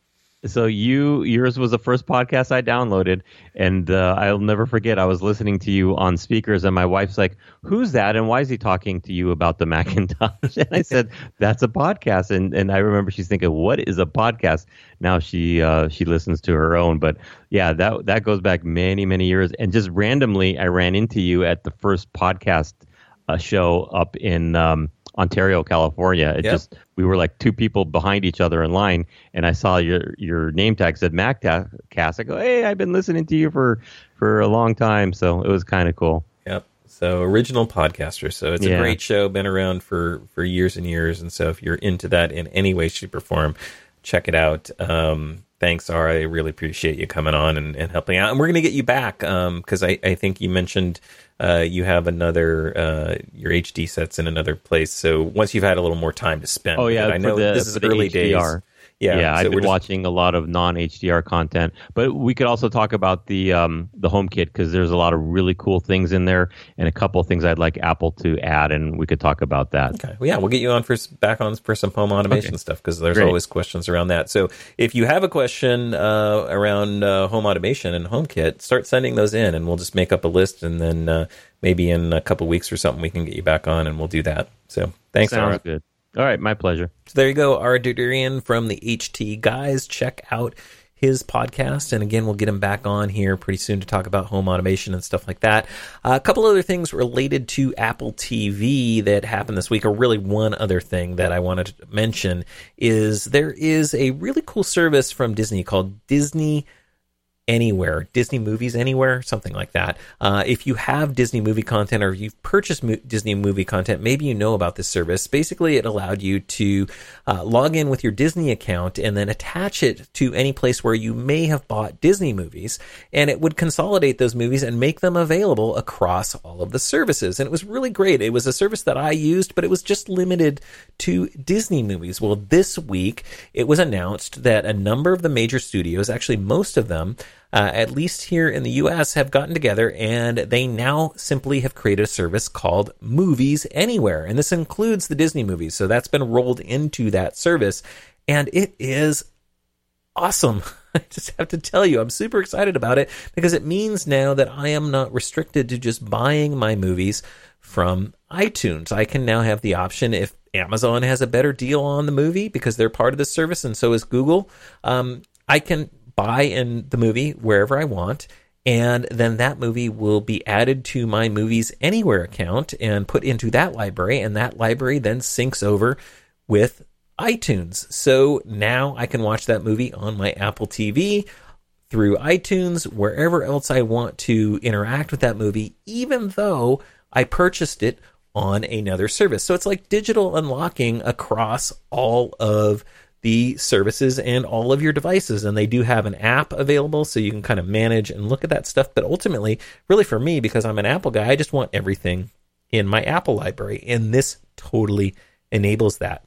B: So you, yours was the first podcast I downloaded, and uh, I'll never forget. I was listening to you on speakers, and my wife's like, "Who's that? And why is he talking to you about the Macintosh?" And I said, "That's a podcast." And and I remember she's thinking, "What is a podcast?" Now she uh, she listens to her own, but yeah, that that goes back many many years. And just randomly, I ran into you at the first podcast uh, show up in Um, Ontario, California. It
A: yep.
B: just we were like two people behind each other in line, and I saw your your name tag said MacCast. I go, hey, I've been listening to you for for a long time, so it was kind of cool.
A: Yep. So original podcaster. So it's
B: yeah.
A: a great show, been around for for years and years. And so if you're into that in any way, shape, or form, check it out. Um, thanks, R. I really appreciate you coming on and, and helping out. And we're going to get you back because um, I, I think you mentioned uh, you have another, uh, your H D sets in another place. So once you've had a little more time to spend.
B: Oh, yeah.
A: I know
B: the,
A: this is
B: the
A: early
B: H D R.
A: days. Yeah,
B: yeah
A: so
B: I've been
A: just
B: watching a lot of non-H D R content, but we could also talk about the um, the HomeKit because there's a lot of really cool things in there, and a couple of things I'd like Apple to add, and we could talk about that.
A: Okay, well, yeah, we'll get you on for back on for some home automation okay. stuff because there's Great. always questions around that. So if you have a question uh, around uh, home automation and HomeKit, start sending those in, and we'll just make up a list, and then uh, maybe in a couple weeks or something we can get you back on, and we'll do that. So thanks,
B: Sounds
A: Ara.
B: good. All right, my pleasure.
A: So there you go, Ara Dudurian from the H T Guys. Check out his podcast, and again, we'll get him back on here pretty soon to talk about home automation and stuff like that. Uh, a couple other things related to Apple T V that happened this week, or really one other thing that I wanted to mention, is there is a really cool service from Disney called Disney Anywhere, Disney Movies Anywhere, something like that. Uh, if you have Disney movie content or you've purchased mo- Disney movie content, maybe you know about this service. Basically, it allowed you to uh, log in with your Disney account and then attach it to any place where you may have bought Disney movies, and it would consolidate those movies and make them available across all of the services. And it was really great. It was a service that I used, but it was just limited to Disney movies. Well, this week, it was announced that a number of the major studios, actually most of them, Uh, at least here in the U S, have gotten together, and they now simply have created a service called Movies Anywhere. And this includes the Disney movies. So that's been rolled into that service, and it is awesome. I just have to tell you, I'm super excited about it because it means now that I am not restricted to just buying my movies from iTunes. I can now have the option, if Amazon has a better deal on the movie because they're part of the service and so is Google, um, I can buy in the movie wherever I want, and then that movie will be added to my Movies Anywhere account and put into that library, and that library then syncs over with iTunes. So now I can watch that movie on my Apple T V, through iTunes, wherever else I want to interact with that movie, even though I purchased it on another service. So it's like digital unlocking across all of the services and all of your devices. And they do have an app available so you can kind of manage and look at that stuff. But ultimately, really for me, because I'm an Apple guy, I just want everything in my Apple library. And this totally enables that.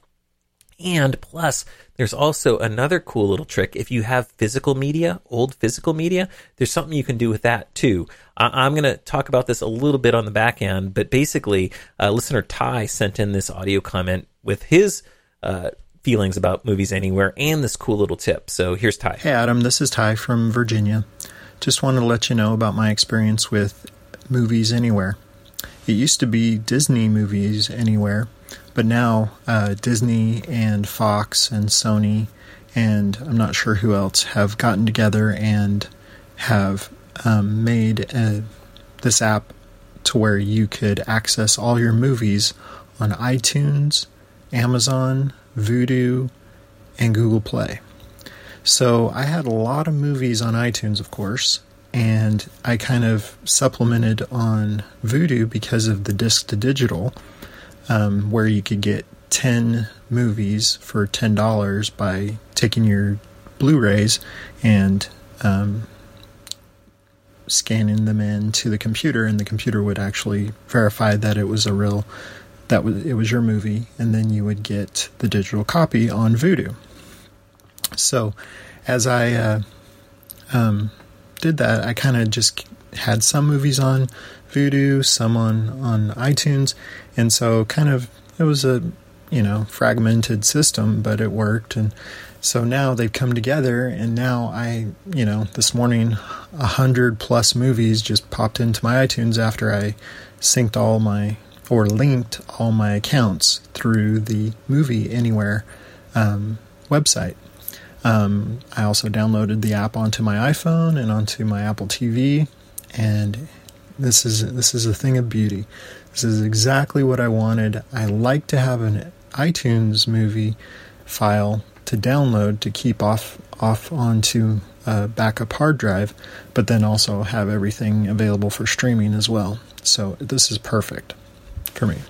A: And plus, there's also another cool little trick. If you have physical media, old physical media, there's something you can do with that too. I'm going to talk about this a little bit on the back end, but basically, uh, listener Ty sent in this audio comment with his uh, feelings about Movies Anywhere and this cool little tip. So here's Ty.
C: Hey Adam, this is Ty from Virginia. Just wanted to let you know about my experience with Movies Anywhere. It used to be Disney Movies Anywhere, but now uh, Disney and Fox and Sony and I'm not sure who else have gotten together and have um, made a, this app to where you could access all your movies on iTunes, Amazon, Vudu, and Google Play. So I had a lot of movies on iTunes, of course, and I kind of supplemented on Vudu because of the disc to digital, um, where you could get ten movies for ten dollars by taking your Blu-rays and um, scanning them into the computer, and the computer would actually verify that it was a real that was it was your movie, and then you would get the digital copy on Vudu. So as I uh, um, did that, I kind of just had some movies on Vudu, some on, on iTunes, and so kind of it was a you know fragmented system, but it worked. And So now they've come together, and now I, you know, this morning, a hundred plus movies just popped into my iTunes after I synced all my, or linked all my accounts through the Movie Anywhere um, website. Um, I also downloaded the app onto my iPhone and onto my Apple T V, and this is this is a thing of beauty. This is exactly what I wanted. I like to have an iTunes movie file to download to keep off off onto a backup hard drive, but then also have everything available for streaming as well. So this is perfect for me.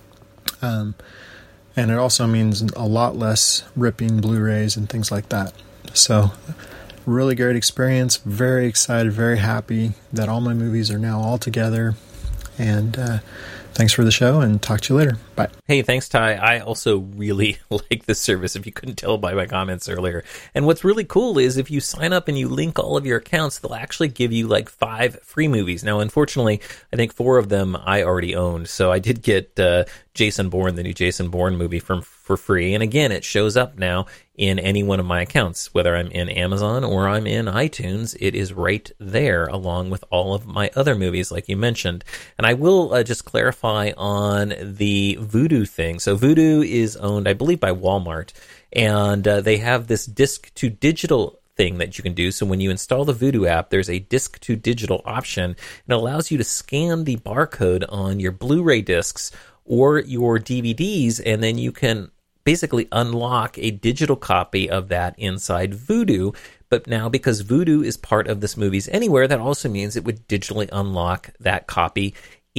C: Um, and it also means a lot less ripping Blu-rays and things like that. So really great experience. Very excited, very happy that all my movies are now all together. And uh, thanks for the show, and talk to you later. Bye.
A: Hey, thanks, Ty. I also really like this service, if you couldn't tell by my comments earlier. And what's really cool is if you sign up and you link all of your accounts, they'll actually give you like five free movies. Now, unfortunately, I think four of them I already owned. So I did get uh, Jason Bourne, the new Jason Bourne movie, from for free. And again, it shows up now in any one of my accounts, whether I'm in Amazon or I'm in iTunes. It is right there along with all of my other movies, like you mentioned. And I will uh, just clarify on the Vudu thing. So Vudu is owned, I believe, by Walmart, and uh, they have this disc to digital thing that you can do. So when you install the Vudu app, there's a disc to digital option, and it allows you to scan the barcode on your Blu-ray discs or your D V Ds, and then you can basically unlock a digital copy of that inside Vudu. But now, because Vudu is part of this Movies Anywhere, that also means it would digitally unlock that copy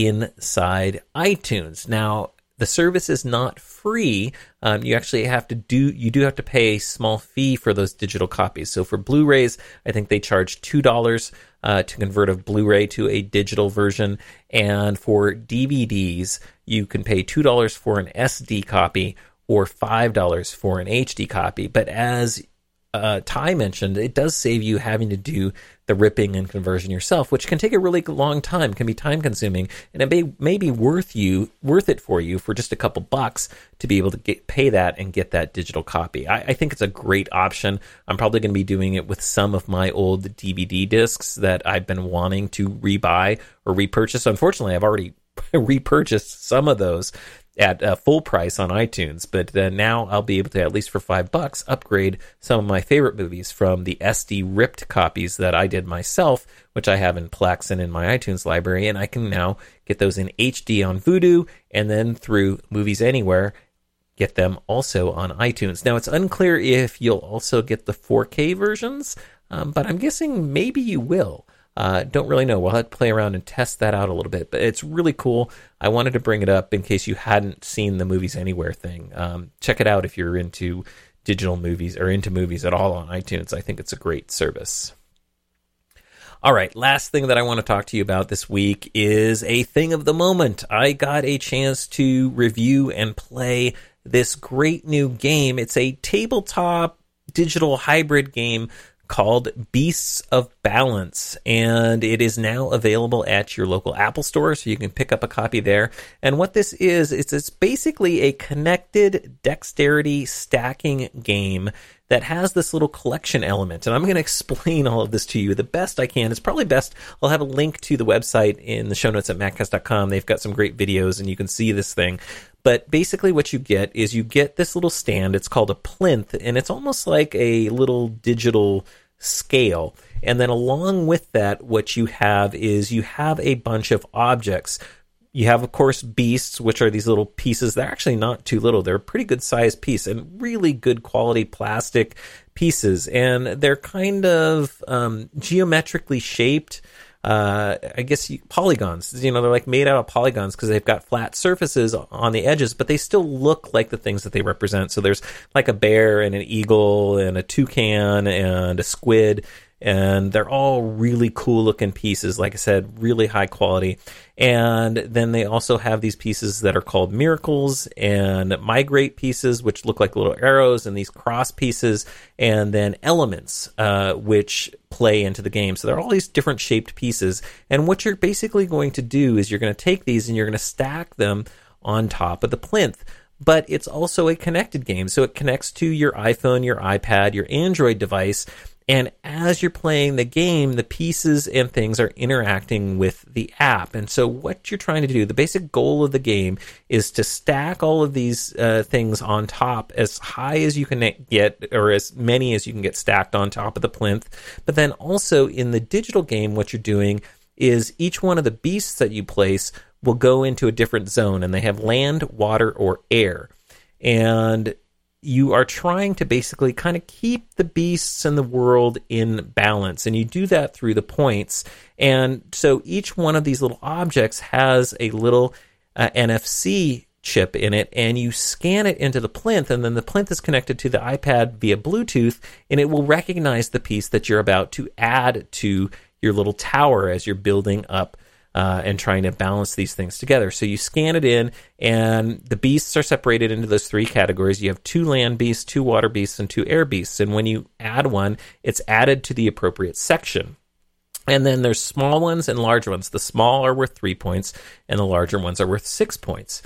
A: inside iTunes. Now, the service is not free. Um, you actually have to do, you do have to pay a small fee for those digital copies. So for Blu-rays, I think they charge two dollars uh, to convert a Blu-ray to a digital version. And for D V Ds, you can pay two dollars for an S D copy or five dollars for an H D copy. But as uh, Ty mentioned, it does save you having to do the ripping and conversion yourself, which can take a really long time, can be time consuming, and it may, may be worth you worth it for you for just a couple bucks to be able to get pay that and get that digital copy. I, I think it's a great option. I'm probably going to be doing it with some of my old D V D discs that I've been wanting to rebuy or repurchase. Unfortunately, I've already repurchased some of those at uh, full price on iTunes, but uh, now I'll be able to, at least for five bucks, upgrade some of my favorite movies from the S D ripped copies that I did myself, which I have in Plex and in my iTunes library, and I can now get those in H D on Vudu, and then through Movies Anywhere, get them also on iTunes. Now, it's unclear if you'll also get the four K versions, um, but I'm guessing maybe you will. Uh, don't really know. We'll have to play around and test that out a little bit, but it's really cool. I wanted to bring it up in case you hadn't seen the Movies Anywhere thing. Um, check it out if you're into digital movies or into movies at all on iTunes. I think it's a great service. All right, last thing that I want to talk to you about this week is a thing of the moment. I got a chance to review and play this great new game. It's a tabletop digital hybrid game called Beasts of Balance, and it is now available at your local Apple store, so you can pick up a copy there. And what this is, it's, it's basically a connected dexterity stacking game that has this little collection element. And I'm going to explain all of this to you the best I can. It's probably best, I'll have a link to the website in the show notes at maccast dot com. They've got some great videos, and you can see this thing. But basically what you get is you get this little stand. It's called a plinth, and it's almost like a little digital scale. And then along with that, what you have is you have a bunch of objects. You have, of course, beasts, which are these little pieces. They're actually not too little. They're a pretty good sized piece and really good quality plastic pieces. And they're kind of um, geometrically shaped. Uh, I guess you, polygons, you know, they're like made out of polygons because they've got flat surfaces on the edges, but they still look like the things that they represent. So there's like a bear and an eagle and a toucan and a squid, and they're all really cool looking pieces. Like I said, really high quality. And then they also have these pieces that are called miracles and migrate pieces, which look like little arrows, and these cross pieces, and then elements, uh, which play into the game. So there are all these different shaped pieces. And what you're basically going to do is you're going to take these and you're going to stack them on top of the plinth. but it's also a connected game. So it connects to your iPhone, your iPad, your Android device. And as you're playing the game, the pieces and things are interacting with the app. And so what you're trying to do, the basic goal of the game is to stack all of these uh, things on top as high as you can get, or as many as you can get stacked on top of the plinth. But then also in the digital game, what you're doing is each one of the beasts that you place will go into a different zone, and they have land, water, or air. And you are trying to basically kind of keep the beasts and the world in balance. And you do that through the points. And so each one of these little objects has a little uh, N F C chip in it, and you scan it into the plinth, and then the plinth is connected to the iPad via Bluetooth, and it will recognize the piece that you're about to add to your little tower as you're building up Uh, and trying to balance these things together. So you scan it in, and the beasts are separated into those three categories. You have two land beasts, two water beasts, and two air beasts. And when you add one, it's added to the appropriate section. And then there's small ones and large ones. The small are worth three points, and the larger ones are worth six points.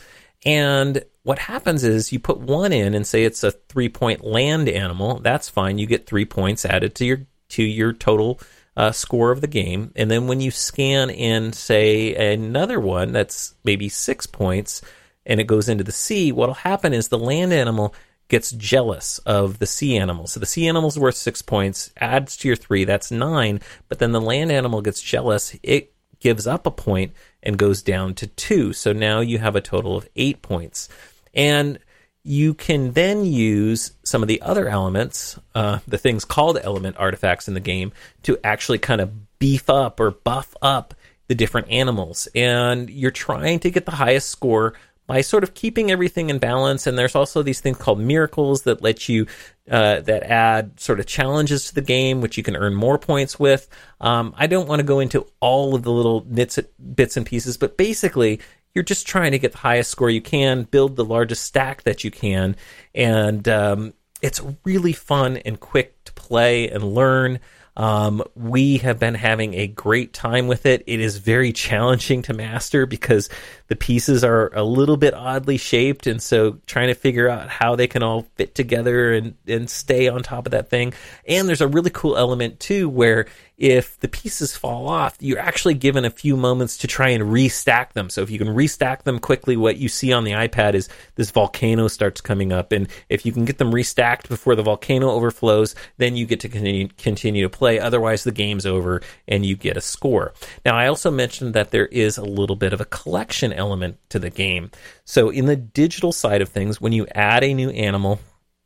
A: And what happens is you put one in and say it's a three-point land animal. That's fine. You get three points added to your to your total Uh, score of the game. And then when you scan in, say, another one that's maybe six points and it goes into the sea, what'll happen is the land animal gets jealous of the sea animal. So the sea animal's worth six points, adds to your three, that's nine, but then the land animal gets jealous, it gives up a point and goes down to two. So now you have a total of eight points. And you can then use some of the other elements, uh, the things called element artifacts in the game, to actually kind of beef up or buff up the different animals. And you're trying to get the highest score by sort of keeping everything in balance. And there's also these things called miracles that let you, uh, that add sort of challenges to the game, which you can earn more points with. Um, I don't want to go into all of the little bits, bits and pieces, but basically, you're just trying to get the highest score you can, build the largest stack that you can, and um, it's really fun and quick to play and learn. Um, we have been having a great time with it. It is very challenging to master because the pieces are a little bit oddly shaped, and so trying to figure out how they can all fit together and, and stay on top of that thing. And there's a really cool element, too, where if the pieces fall off, you're actually given a few moments to try and restack them. So if you can restack them quickly, what you see on the iPad is this volcano starts coming up. And if you can get them restacked before the volcano overflows, then you get to continue, continue to play. Otherwise, the game's over and you get a score. Now, I also mentioned that there is a little bit of a collection element to the game. So in the digital side of things, when you add a new animal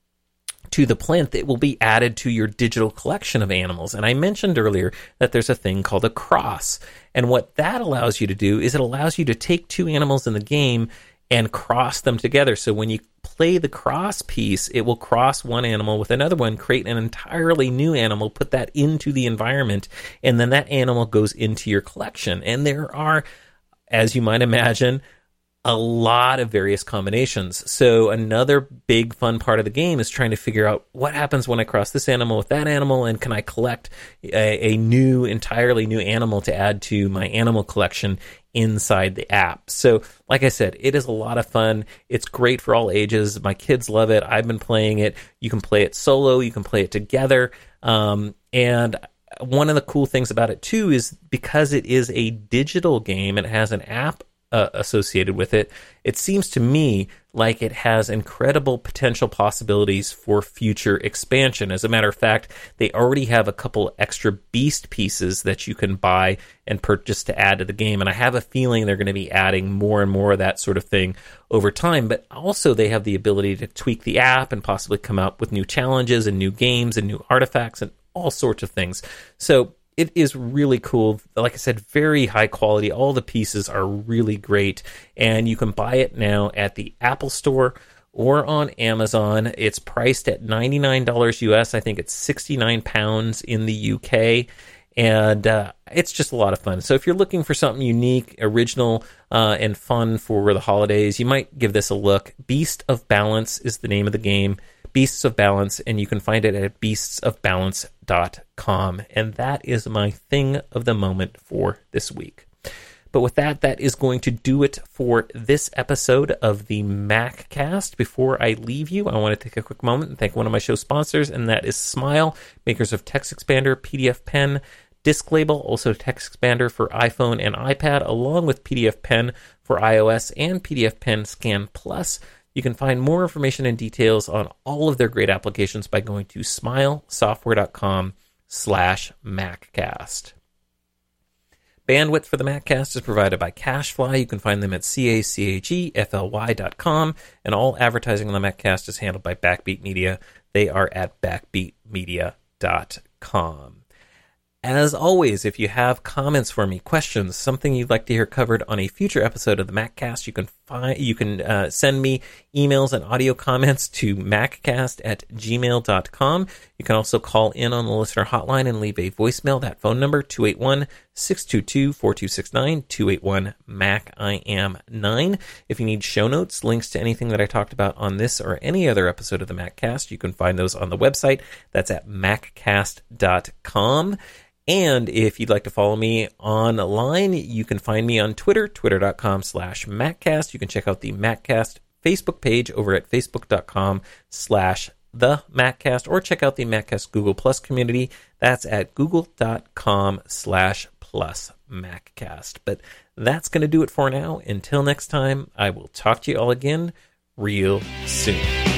A: to the plinth, it will be added to your digital collection of animals. And I mentioned earlier that there's a thing called a cross. And what that allows you to do is it allows you to take two animals in the game and cross them together. So when you play the cross piece, it will cross one animal with another one, create an entirely new animal, put that into the environment, and then that animal goes into your collection. And there are, as you might imagine, a lot of various combinations. So another big fun part of the game is trying to figure out what happens when I cross this animal with that animal, and can I collect a, a new, entirely new animal to add to my animal collection inside the app. So like I said, it is a lot of fun. It's great for all ages. My kids love it. I've been playing it. You can play it solo. You can play it together. Um, and one of the cool things about it too is because it is a digital game and it has an app Uh, associated with it, it seems to me like it has incredible potential possibilities for future expansion. As a matter of fact, they already have a couple extra beast pieces that you can buy and purchase to add to the game, and I have a feeling they're going to be adding more and more of that sort of thing over time. But also they have the ability to tweak the app and possibly come out with new challenges and new games and new artifacts and all sorts of things. So it is really cool. Like I said, very high quality. All the pieces are really great. And you can buy it now at the Apple Store or on Amazon. It's priced at ninety-nine dollars U S. I think it's sixty-nine pounds in the U K. And uh, it's just a lot of fun. So if you're looking for something unique, original, uh, and fun for the holidays, you might give this a look. Beast of Balance is the name of the game. Beasts of Balance, and you can find it at beasts of balance dot com. And that is my thing of the moment for this week. But with that, that is going to do it for this episode of the MacCast. Before I leave you, I want to take a quick moment and thank one of my show sponsors, and that is Smile, makers of TextExpander, P D F Pen, Disk Label, also TextExpander for iPhone and iPad, along with P D F Pen for iOS and P D F Pen Scan Plus. You can find more information and details on all of their great applications by going to smilesoftware.com slash MacCast. Bandwidth for the MacCast is provided by CacheFly. You can find them at C A C H E F L Y dot com, and all advertising on the MacCast is handled by Backbeat Media. They are at backbeat media dot com. As always, if you have comments for me, questions, something you'd like to hear covered on a future episode of the MacCast, you can find you can uh, send me emails and audio comments to maccast at gmail dot com. You can also call in on the listener hotline and leave a voicemail. That phone number, two eight one, six two two, four two six nine, two eight one, Mac I am nine. If you need show notes, links to anything that I talked about on this or any other episode of the MacCast, you can find those on the website. That's at maccast dot com. And if you'd like to follow me online, you can find me on Twitter, twitter.com slash MacCast. You can check out the MacCast Facebook page over at facebook.com slash the MacCast, or check out the MacCast Google Plus community. That's at google.com slash plus MacCast. But that's going to do it for now. Until next time, I will talk to you all again real soon.